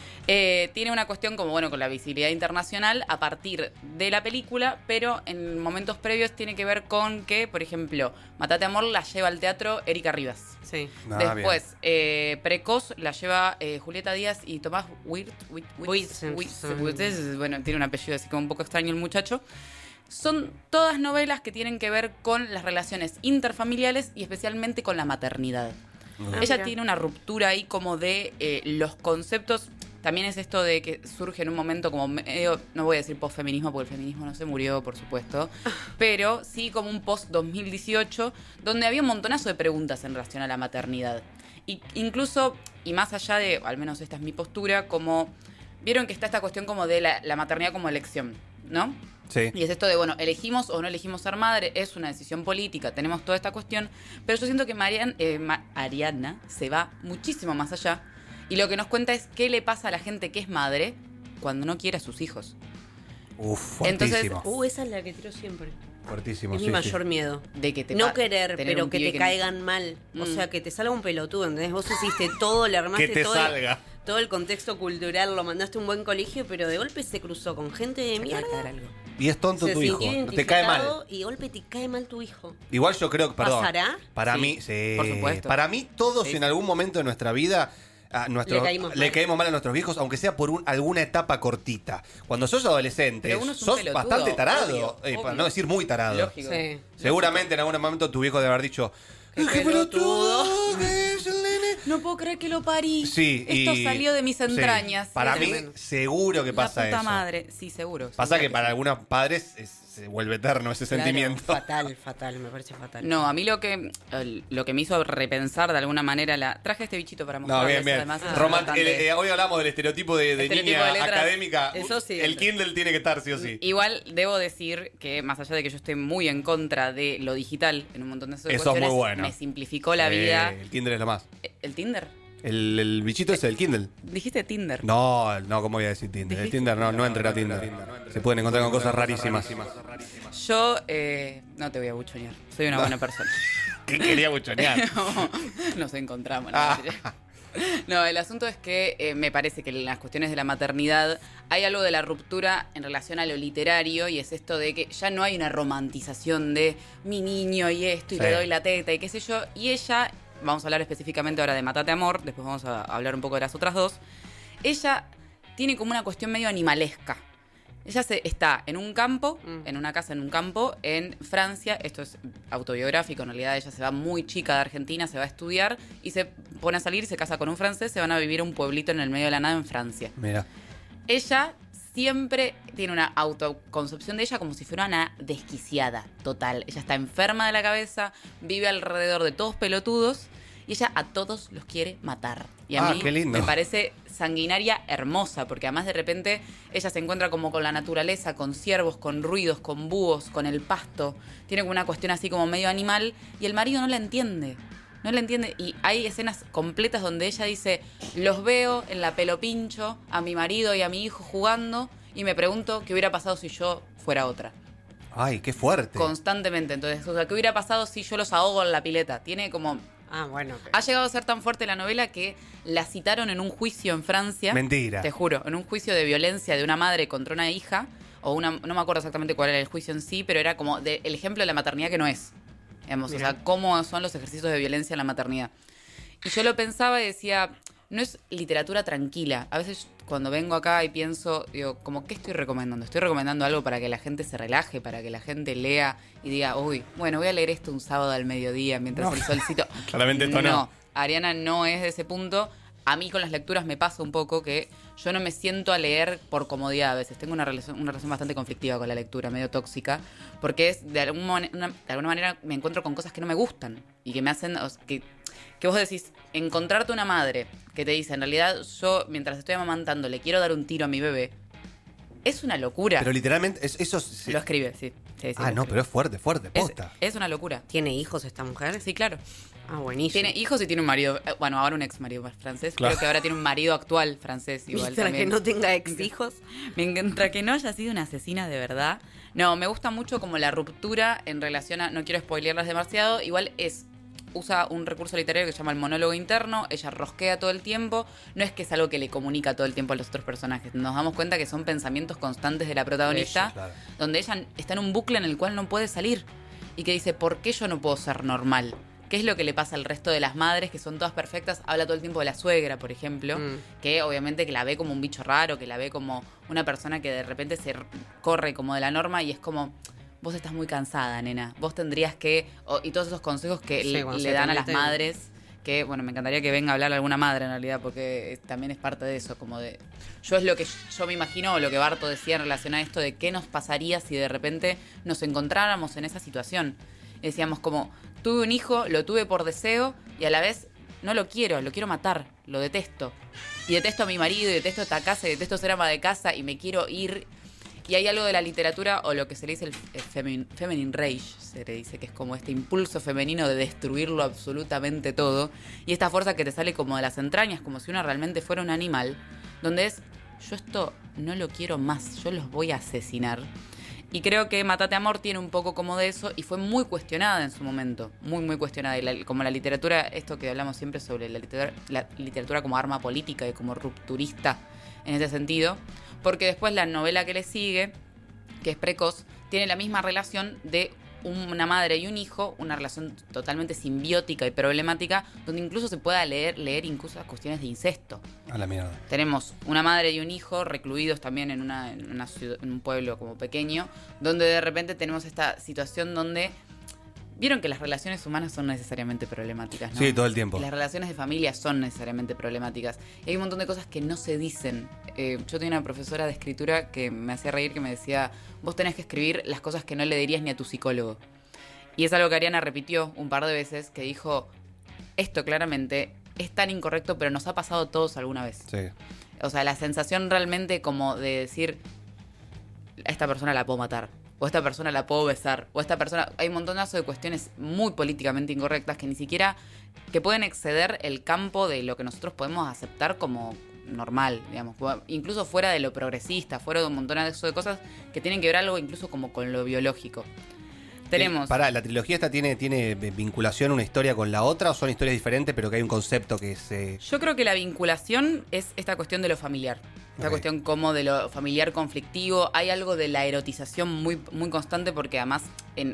Eh, tiene una cuestión como, bueno, con la visibilidad internacional a partir de la película, pero en momentos previos tiene que ver con que, por ejemplo, Mátate Amor la lleva al teatro Erika Rivas. Sí. Ah, Después, eh, Precoz la lleva eh, Julieta Díaz y Tomás Wirt. Wirt- Wirt- Wirt- Wirt- Wirt- bueno, tiene un apellido así como un poco extraño el muchacho. son todas novelas que tienen que ver con las relaciones interfamiliares y especialmente con la maternidad. Ah, Ella mira. tiene una ruptura ahí como de eh, los conceptos. También es esto de que surge en un momento como medio, no voy a decir post-feminismo porque el feminismo no se murió, por supuesto, pero sí como un post-dos mil dieciocho, donde había un montonazo de preguntas en relación a la maternidad. Y incluso, y más allá de, al menos esta es mi postura, como vieron que está esta cuestión como de la, la maternidad como elección, ¿no? Sí. Y es esto de, bueno, elegimos o no elegimos ser madre, es una decisión política, tenemos toda esta cuestión, pero yo siento que Marian, eh, Ma- Ariana se va muchísimo más allá y lo que nos cuenta es qué le pasa a la gente que es madre cuando no quiere a sus hijos. Uf, Entonces, fuertísimo. Uh, esa es la que tiro siempre. fuertísimo, Es sí, mi sí. mayor miedo. De que te No pa- querer, tener pero un que pibe te que- caigan mal. O Mm. sea, que te salga un pelotudo, ¿entendés? Vos hiciste todo, le armaste Que te todo, salga. El, todo el contexto cultural, lo mandaste a un buen colegio, pero de golpe se cruzó con gente de Se acaba de mierda. caer algo. Y es tonto Se tu hijo. sintió Te cae mal. identificado y de golpe te cae mal tu hijo. Igual yo creo que, perdón. ¿Pasará? Para Sí, mí, sí. por supuesto. Para mí, todos Sí, en sí. algún momento de nuestra vida. A nuestros- Le caímos le mal. caemos mal a nuestros viejos, aunque sea por un- alguna etapa cortita. Cuando sos adolescente, Pero uno es un sos pelotudo, bastante tarado. obvio, eh, para obvio. no decir muy tarado. Lógico. Sí. Seguramente en algún momento tu viejo debe haber dicho. Qué "Qué pelotudo". pelotudo que es el nene". No puedo creer que lo parí. Sí, Esto y- salió de mis sí. entrañas. Para Sí, mí, tremendo. seguro que pasa La puta eso. madre. Sí, seguro. Pasa seguro que para sí. algunos padres es- se vuelve eterno ese Claro, sentimiento. Fatal, fatal, me parece fatal. No, a mí lo que el- lo que me hizo repensar de alguna manera la traje este bichito para No, mostrarles, bien, bien. además es Román- importante. el- eh, hoy hablamos del estereotipo de, de Estereotipo niña de letras. académica. Eso sí. El Kindle tiene que estar, sí o sí. Igual debo decir que más allá de que yo esté muy en contra de lo digital en un montón de esas Eso es cuestiones, muy bueno. me simplificó la Sí, vida. El Kindle es lo más. ¿El Tinder? El, el bichito ese, el Kindle. Dijiste Tinder. No, no, ¿cómo voy a decir Tinder? El Dijiste- Tinder no, no entra a Tinder. Se pueden encontrar con cosas rarísimas. Yo eh, no te voy a buchonear. Soy una buena persona. ¿Qué quería buchonear? No, nos encontramos. No, Ah. mentira. No, el asunto es que eh, me parece que en las cuestiones de la maternidad hay algo de la ruptura en relación a lo literario y es esto de que ya no hay una romantización de mi niño y esto y Sí. le doy la teta y qué sé yo. Y ella, vamos a hablar específicamente ahora de Matate Amor, después vamos a hablar un poco de las otras dos. Ella tiene como una cuestión medio animalesca. Ella se, está en un campo, Mm. en una casa en un campo, en Francia. Esto es autobiográfico, en realidad ella se va muy chica de Argentina, se va a estudiar y se pone a salir, se casa con un francés, se van a vivir a un pueblito en el medio de la nada en Francia. Mira. Ella siempre tiene una autoconcepción de ella como si fuera una desquiciada total. Ella está enferma de la cabeza, vive alrededor de todos pelotudos y ella a todos los quiere matar. Y a Ah, mí qué lindo. me parece sanguinaria hermosa, porque además de repente ella se encuentra como con la naturaleza, con ciervos, con ruidos, con búhos, con el pasto. Tiene como una cuestión así como medio animal y el marido no la entiende. No la entiende y hay escenas completas donde ella dice, los veo en la pelo pincho a mi marido y a mi hijo jugando y me pregunto qué hubiera pasado si yo fuera otra. Ay, qué fuerte. Constantemente. Entonces, o sea, qué hubiera pasado si yo los ahogo en la pileta. Tiene como... Ah, bueno. Ha llegado a ser tan fuerte la novela que la citaron en un juicio en Francia. Mentira. Te juro, en un juicio de violencia de una madre contra una hija, o una, no me acuerdo exactamente cuál era el juicio en sí, pero era como de- el ejemplo de la maternidad que no es. Digamos, o sea, cómo son los ejercicios de violencia en la maternidad. Y yo lo pensaba y decía, no es literatura tranquila. A veces cuando vengo acá y pienso, digo, como, ¿qué estoy recomendando? Estoy recomendando algo para que la gente se relaje, para que la gente lea y diga, uy, bueno, voy a leer esto un sábado al mediodía mientras No. el solcito... Claramente esto no. Ariana no es de ese punto. A mí con las lecturas me pasa un poco que yo no me siento a leer por comodidad a veces. Tengo una relación, una relación bastante conflictiva con la lectura, medio tóxica, porque es de, algún mon- una- de alguna manera me encuentro con cosas que no me gustan y que me hacen... o sea, que, que vos decís, encontrarte una madre que te dice, en realidad yo mientras estoy amamantando le quiero dar un tiro a mi bebé, es una locura. Pero literalmente, es- eso... se- Lo escribe, sí. Sí, sí, ah, lo no, escribe. pero es fuerte, fuerte, Es, posta. es una locura. ¿Tiene hijos esta mujer? Sí, claro. Ah, buenísimo. Tiene hijos y tiene un marido, eh, bueno, ahora un ex marido francés, Claro. creo que ahora tiene un marido actual francés igual Mientras que también. no tenga ex hijos. Mientras que no haya sido una asesina de verdad. No, me gusta mucho como la ruptura en relación a, no quiero spoilearlas demasiado, igual es, usa un recurso literario que se llama el monólogo interno, ella rosquea todo el tiempo, no es que es algo que le comunica todo el tiempo a los otros personajes, nos damos cuenta que son pensamientos constantes de la protagonista, Ella, claro. donde ella está en un bucle en el cual no puede salir y que dice, ¿por qué yo no puedo ser normal? ¿Qué es lo que le pasa al resto de las madres que son todas perfectas? Habla todo el tiempo de la suegra, por ejemplo, Mm. que obviamente que la ve como un bicho raro, que la ve como una persona que de repente se r- corre como de la norma y es como, vos estás muy cansada, nena. Vos tendrías que... o- y todos esos consejos que Sí, le, cuando le se dan te a las meten. madres, que, bueno, me encantaría que venga a hablar alguna madre en realidad, porque es- también es parte de eso, como de... Yo es lo que yo me imagino, o lo que Barto decía en relación a esto, de qué nos pasaría si de repente nos encontráramos en esa situación. Y decíamos como, tuve un hijo, lo tuve por deseo, y a la vez no lo quiero, lo quiero matar, lo detesto. Y detesto a mi marido, y detesto esta casa, y detesto ser ama de casa, y me quiero ir. Y hay algo de la literatura, o lo que se le dice el, el femin- feminine rage, se le dice que es como este impulso femenino de destruirlo absolutamente todo. Y esta fuerza que te sale como de las entrañas, como si uno realmente fuera un animal, donde es, yo esto no lo quiero más, yo los voy a asesinar. Y creo que Matate Amor tiene un poco como de eso y fue muy cuestionada en su momento, muy, muy cuestionada. Y la- como la literatura, esto que hablamos siempre sobre la literatura, la literatura como arma política y como rupturista en ese sentido, porque después la novela que le sigue, que es Precoz, tiene la misma relación de una madre y un hijo, una relación totalmente simbiótica y problemática, donde incluso se pueda leer, leer incluso cuestiones de incesto. A la mierda. Tenemos una madre y un hijo recluidos también en, una, en, una ciudad- en un pueblo como pequeño, donde de repente tenemos esta situación donde... Vieron que las relaciones humanas son necesariamente problemáticas, ¿no? Sí, todo el tiempo. Y las relaciones de familia son necesariamente problemáticas. Y hay un montón de cosas que no se dicen. Eh, yo tenía una profesora de escritura que me hacía reír, que me decía, vos tenés que escribir las cosas que no le dirías ni a tu psicólogo. Y es algo que Ariana repitió un par de veces, que dijo, esto claramente es tan incorrecto, pero nos ha pasado a todos alguna vez. Sí. O sea, la sensación realmente como de decir, a esta persona la puedo matar, o esta persona la puedo besar, o esta persona... Hay un montonazo de cuestiones muy políticamente incorrectas que ni siquiera... que pueden exceder el campo de lo que nosotros podemos aceptar como normal, digamos. Incluso fuera de lo progresista, fuera de un montón de eso de cosas que tienen que ver algo incluso como con lo biológico. Tenemos... Eh, pará, ¿la trilogía esta tiene, tiene vinculación una historia con la otra o son historias diferentes pero que hay un concepto que se... Yo creo que la vinculación es esta cuestión de lo familiar. Esta Ok. cuestión como de lo familiar conflictivo. Hay algo de la erotización muy, muy constante porque además, en,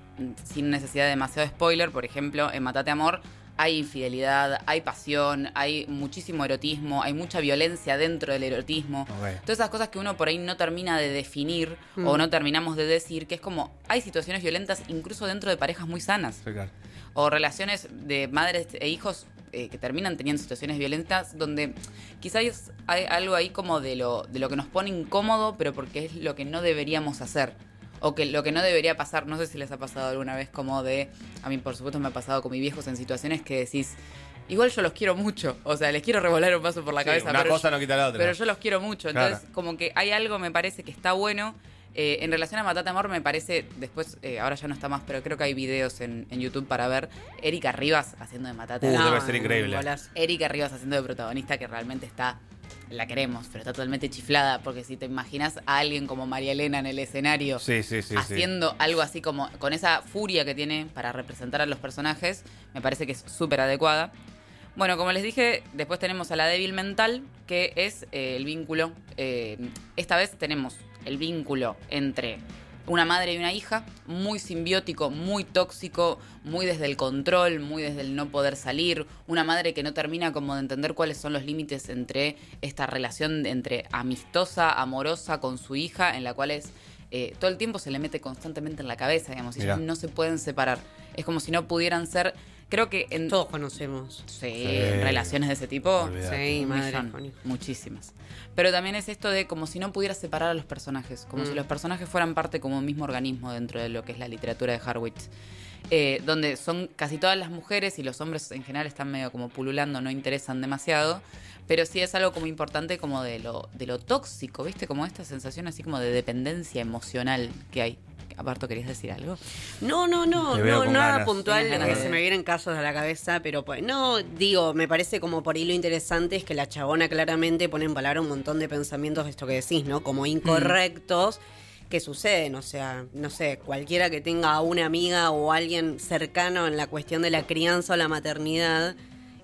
sin necesidad de demasiado spoiler, por ejemplo, en Matate Amor hay infidelidad, hay pasión, hay muchísimo erotismo, hay mucha violencia dentro del erotismo. Ok. Todas esas cosas que uno por ahí no termina de definir Mm. o no terminamos de decir, que es como hay situaciones violentas incluso dentro de parejas muy sanas. Sí, claro. O relaciones de madres e hijos eh, que terminan teniendo situaciones violentas donde quizás hay algo ahí como de lo, de lo que nos pone incómodo, pero porque es lo que no deberíamos hacer. O que lo que no debería pasar, no sé si les ha pasado alguna vez como de... A mí por supuesto me ha pasado con mis viejos en situaciones que decís... Igual yo los quiero mucho, o sea, les quiero revolar un vaso por la Sí, cabeza. una pero cosa yo- no quita la otra. Pero yo los quiero mucho, entonces Claro. como que hay algo me parece que está bueno. Eh, en relación a Matate Amor me parece, después, eh, ahora ya no está más, pero creo que hay videos en, en YouTube para ver Erika Rivas haciendo de Matate Uh, Amor. debe ser increíble. golazo. Erika Rivas haciendo de protagonista que realmente está, la queremos, pero está totalmente chiflada, porque si te imaginas a alguien como María Elena en el escenario Sí, sí, sí. sí. haciendo algo así como con esa furia que tiene para representar a los personajes, me parece que es súper adecuada. Bueno, como les dije, después tenemos a la débil mental, que es eh, el vínculo. eh, esta vez tenemos el vínculo entre una madre y una hija, muy simbiótico, muy tóxico, muy desde el control, muy desde el no poder salir. Una madre que no termina como de entender cuáles son los límites entre esta relación entre amistosa, amorosa con su hija, en la cual es... eh, todo el tiempo se le mete constantemente en la cabeza, digamos, y Mirá. ellos no se pueden separar. Es como si no pudieran ser... Creo que en... Todos conocemos. Sí, Sí. en relaciones de ese tipo, Olvidate. Sí, un madre millón, con hijos. muchísimas. Pero también es esto de como si no pudiera separar a los personajes, como Mm. si los personajes fueran parte como un mismo organismo dentro de lo que es la literatura de Harwitz. Eh, donde son casi todas las mujeres y los hombres en general están medio como pululando, no interesan demasiado, pero sí es algo como importante como de lo, de lo tóxico, ¿viste? Como esta sensación así como de dependencia emocional que hay. Aparto, ¿querías decir algo? No, no, no, Te veo no, con nada ganas. puntual Tienes que ganas se de- me vienen casos a la cabeza, pero pues no, digo, me parece como por ahí lo interesante es que la chabona claramente pone en palabra un montón de pensamientos de esto que decís, ¿no? Como incorrectos que suceden, o sea, no sé, cualquiera que tenga a una amiga o alguien cercano en la cuestión de la crianza o la maternidad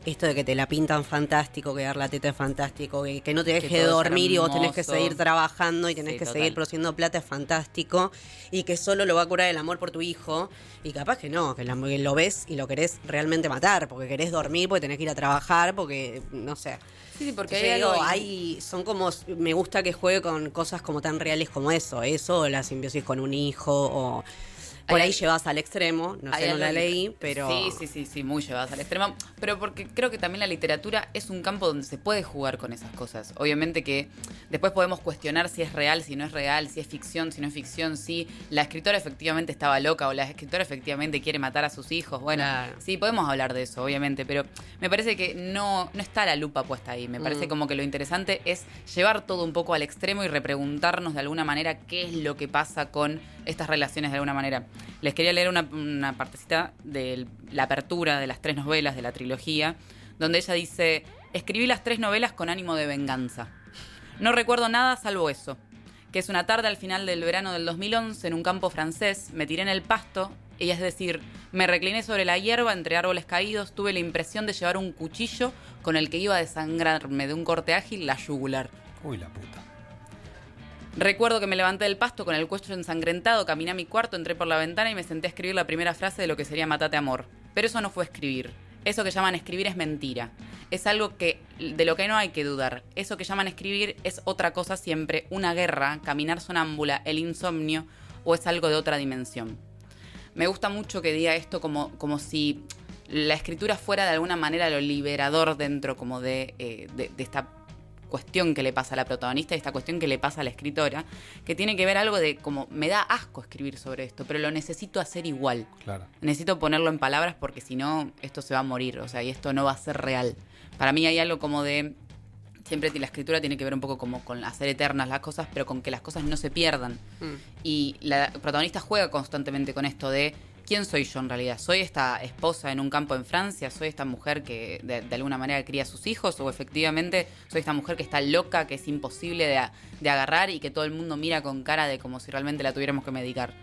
esto de que te la pintan fantástico, que dar la teta es fantástico, que, que no te deje Que de todo es dormir y vos tenés que hermoso. seguir trabajando y tenés Sí, que total. seguir produciendo plata es fantástico, y que solo lo va a curar el amor por tu hijo, y capaz que no, que, la- que lo ves y lo querés realmente matar, porque querés dormir, porque tenés que ir a trabajar, porque no sé. Sí, sí, porque Yo hay digo, algo... hay, son como, me gusta que juegue con cosas como tan reales como eso, eso, o la simbiosis con un hijo, o por Hay- ahí llevas al extremo, no Hay sé, no la algo- leí, pero... Sí, sí, sí, sí, muy llevadas al extremo. Pero porque creo que también la literatura es un campo donde se puede jugar con esas cosas. Obviamente que después podemos cuestionar si es real, si no es real, si es ficción, si no es ficción, si la escritora efectivamente estaba loca o la escritora efectivamente quiere matar a sus hijos. Bueno, Claro. sí, podemos hablar de eso, obviamente, pero me parece que no, no está la lupa puesta ahí. Me parece Mm. como que lo interesante es llevar todo un poco al extremo y repreguntarnos de alguna manera qué es lo que pasa con estas relaciones de alguna manera. Les quería leer una, una partecita de la apertura de las tres novelas de la trilogía, donde ella dice: escribí las tres novelas con ánimo de venganza. No recuerdo nada salvo eso, que es una tarde al final del verano del dos mil once en un campo francés, me tiré en el pasto, y es decir, me recliné sobre la hierba entre árboles caídos, tuve la impresión de llevar un cuchillo con el que iba a desangrarme de un corte ágil la yugular. Uy, la puta. Recuerdo que me levanté del pasto con el cuello ensangrentado, caminé a mi cuarto, entré por la ventana y me senté a escribir la primera frase de lo que sería Matate amor. Pero eso no fue escribir. Eso que llaman escribir es mentira. Es algo que de lo que no hay que dudar. Eso que llaman escribir es otra cosa siempre, una guerra, caminar sonámbula, el insomnio, o es algo de otra dimensión. Me gusta mucho que diga esto como, como si la escritura fuera de alguna manera lo liberador dentro como de, eh, de, de esta cuestión que le pasa a la protagonista y esta cuestión que le pasa a la escritora, que tiene que ver algo de como, me da asco escribir sobre esto, pero lo necesito hacer igual. Claro. Necesito ponerlo en palabras porque si no, esto se va a morir, o sea, y esto no va a ser real. Para mí hay algo como de... Siempre la escritura tiene que ver un poco como con hacer eternas las cosas, pero con que las cosas no se pierdan. Mm. Y la protagonista juega constantemente con esto de ¿quién soy yo en realidad? ¿Soy esta esposa en un campo en Francia? ¿Soy esta mujer que de, de alguna manera cría a sus hijos? ¿O efectivamente soy esta mujer que está loca, que es imposible de, de agarrar y que todo el mundo mira con cara de como si realmente la tuviéramos que medicar?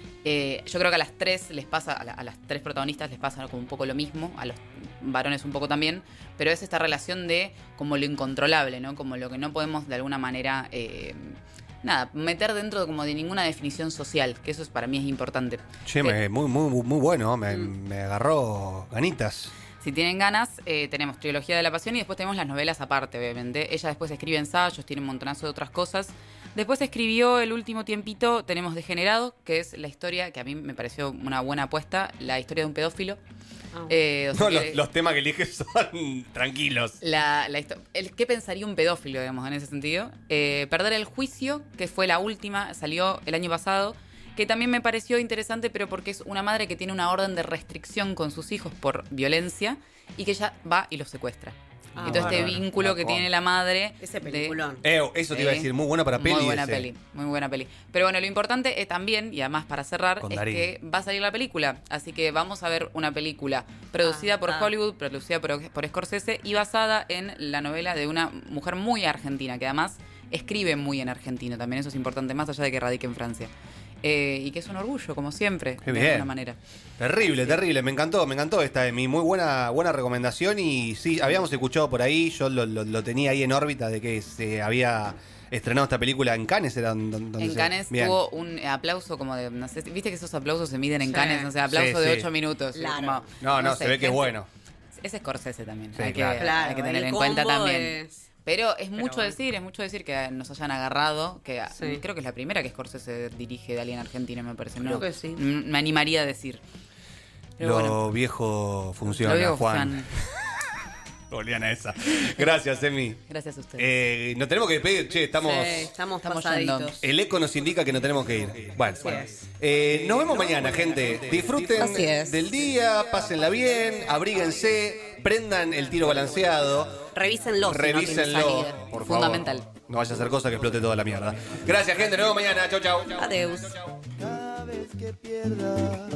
Eh, yo creo que a las tres les pasa, a, la, a las tres protagonistas les pasa como un poco lo mismo, a los varones un poco también, pero es esta relación de como lo incontrolable, ¿no? Como lo que no podemos de alguna manera, eh, nada, meter dentro de como de ninguna definición social, que eso es, para mí es importante. Che, me- muy, muy, muy bueno, me, me agarró ganitas. Si tienen ganas, eh, tenemos Trilogía de la Pasión y después tenemos las novelas aparte, obviamente. Ella después escribe ensayos, tiene un montonazo de otras cosas. Después escribió el último tiempito, tenemos Degenerado, que es la historia, que a mí me pareció una buena apuesta, la historia de un pedófilo. Ah. Eh, o sea No, que- los, los temas que eliges son tranquilos. La, la histo- el, ¿Qué pensaría un pedófilo, digamos, en ese sentido? Eh, Perder el juicio, que fue la última, salió el año pasado, que también me pareció interesante, pero porque es una madre que tiene una orden de restricción con sus hijos por violencia y que ella va y los secuestra. Ah, y todo este bárbaro. vínculo que Bacón. tiene la madre. Ese de- peliculón. Eh, eso te iba a Sí. decir, muy bueno para peli. Muy buena ese. peli, muy buena peli. Pero bueno, lo importante es también, y además para cerrar, Con es Darín. que va a salir la película. Así que vamos a ver una película producida Ah, por ah. Hollywood, producida por, por Scorsese y basada en la novela de una mujer muy argentina, que además escribe muy en argentino. También eso es importante, más allá de que radique en Francia. Eh, y que es un orgullo, como siempre, Qué de bien. alguna manera. Terrible, terrible. Me encantó, me encantó esta de mi muy buena, buena recomendación. Y sí, habíamos escuchado por ahí, yo lo, lo- lo tenía ahí en órbita de que se había estrenado esta película en Cannes. Era don- don- donde En se- Cannes Bien. tuvo un aplauso como de, no sé, viste que esos aplausos se miden en Sí. Cannes, o sea, aplauso Sí, de sí. ocho minutos. Claro. como, No, no, se sé, ve que es gente- bueno. Es Scorsese también, Sí, hay, claro. que, Claro, hay que tener el en cuenta combo también. es- Pero es mucho bueno. decir, es mucho decir que nos hayan agarrado, que Sí. creo que es la primera que Scorsese dirige de alguien argentino, me parece. Creo ¿no? que sí. M- Me animaría a decir. Pero Lo bueno, viejo funciona, lo digo, Juan. Juan. Volvían a esa. Gracias, Emi. Gracias a ustedes. Eh, nos tenemos que despedir, che, estamos... Sí, estamos, Estamos pasaditos. yendo. El eco nos indica que no tenemos que ir. Bueno, Así bueno. es. Eh, nos vemos mañana, gente. Disfruten Así es. del día, pásenla bien, abríguense, prendan el tiro balanceado, Revísenlo. si no tiene revísenlo, salida. por favor. Fundamental. No vaya a hacer cosa que explote toda la mierda. Gracias, gente. Nos vemos mañana. Chau, chau. Adeus. Cada vez que pierdas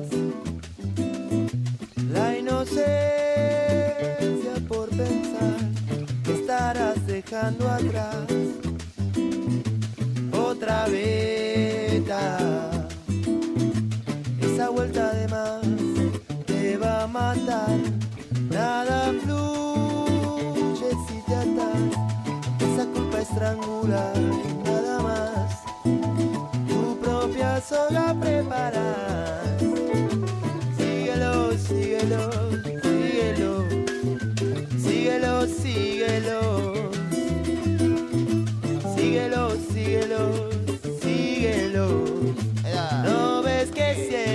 la inocencia por pensar que estarás dejando atrás otra beta, esa vuelta de más te va a matar, nada fluye. cuadrangular.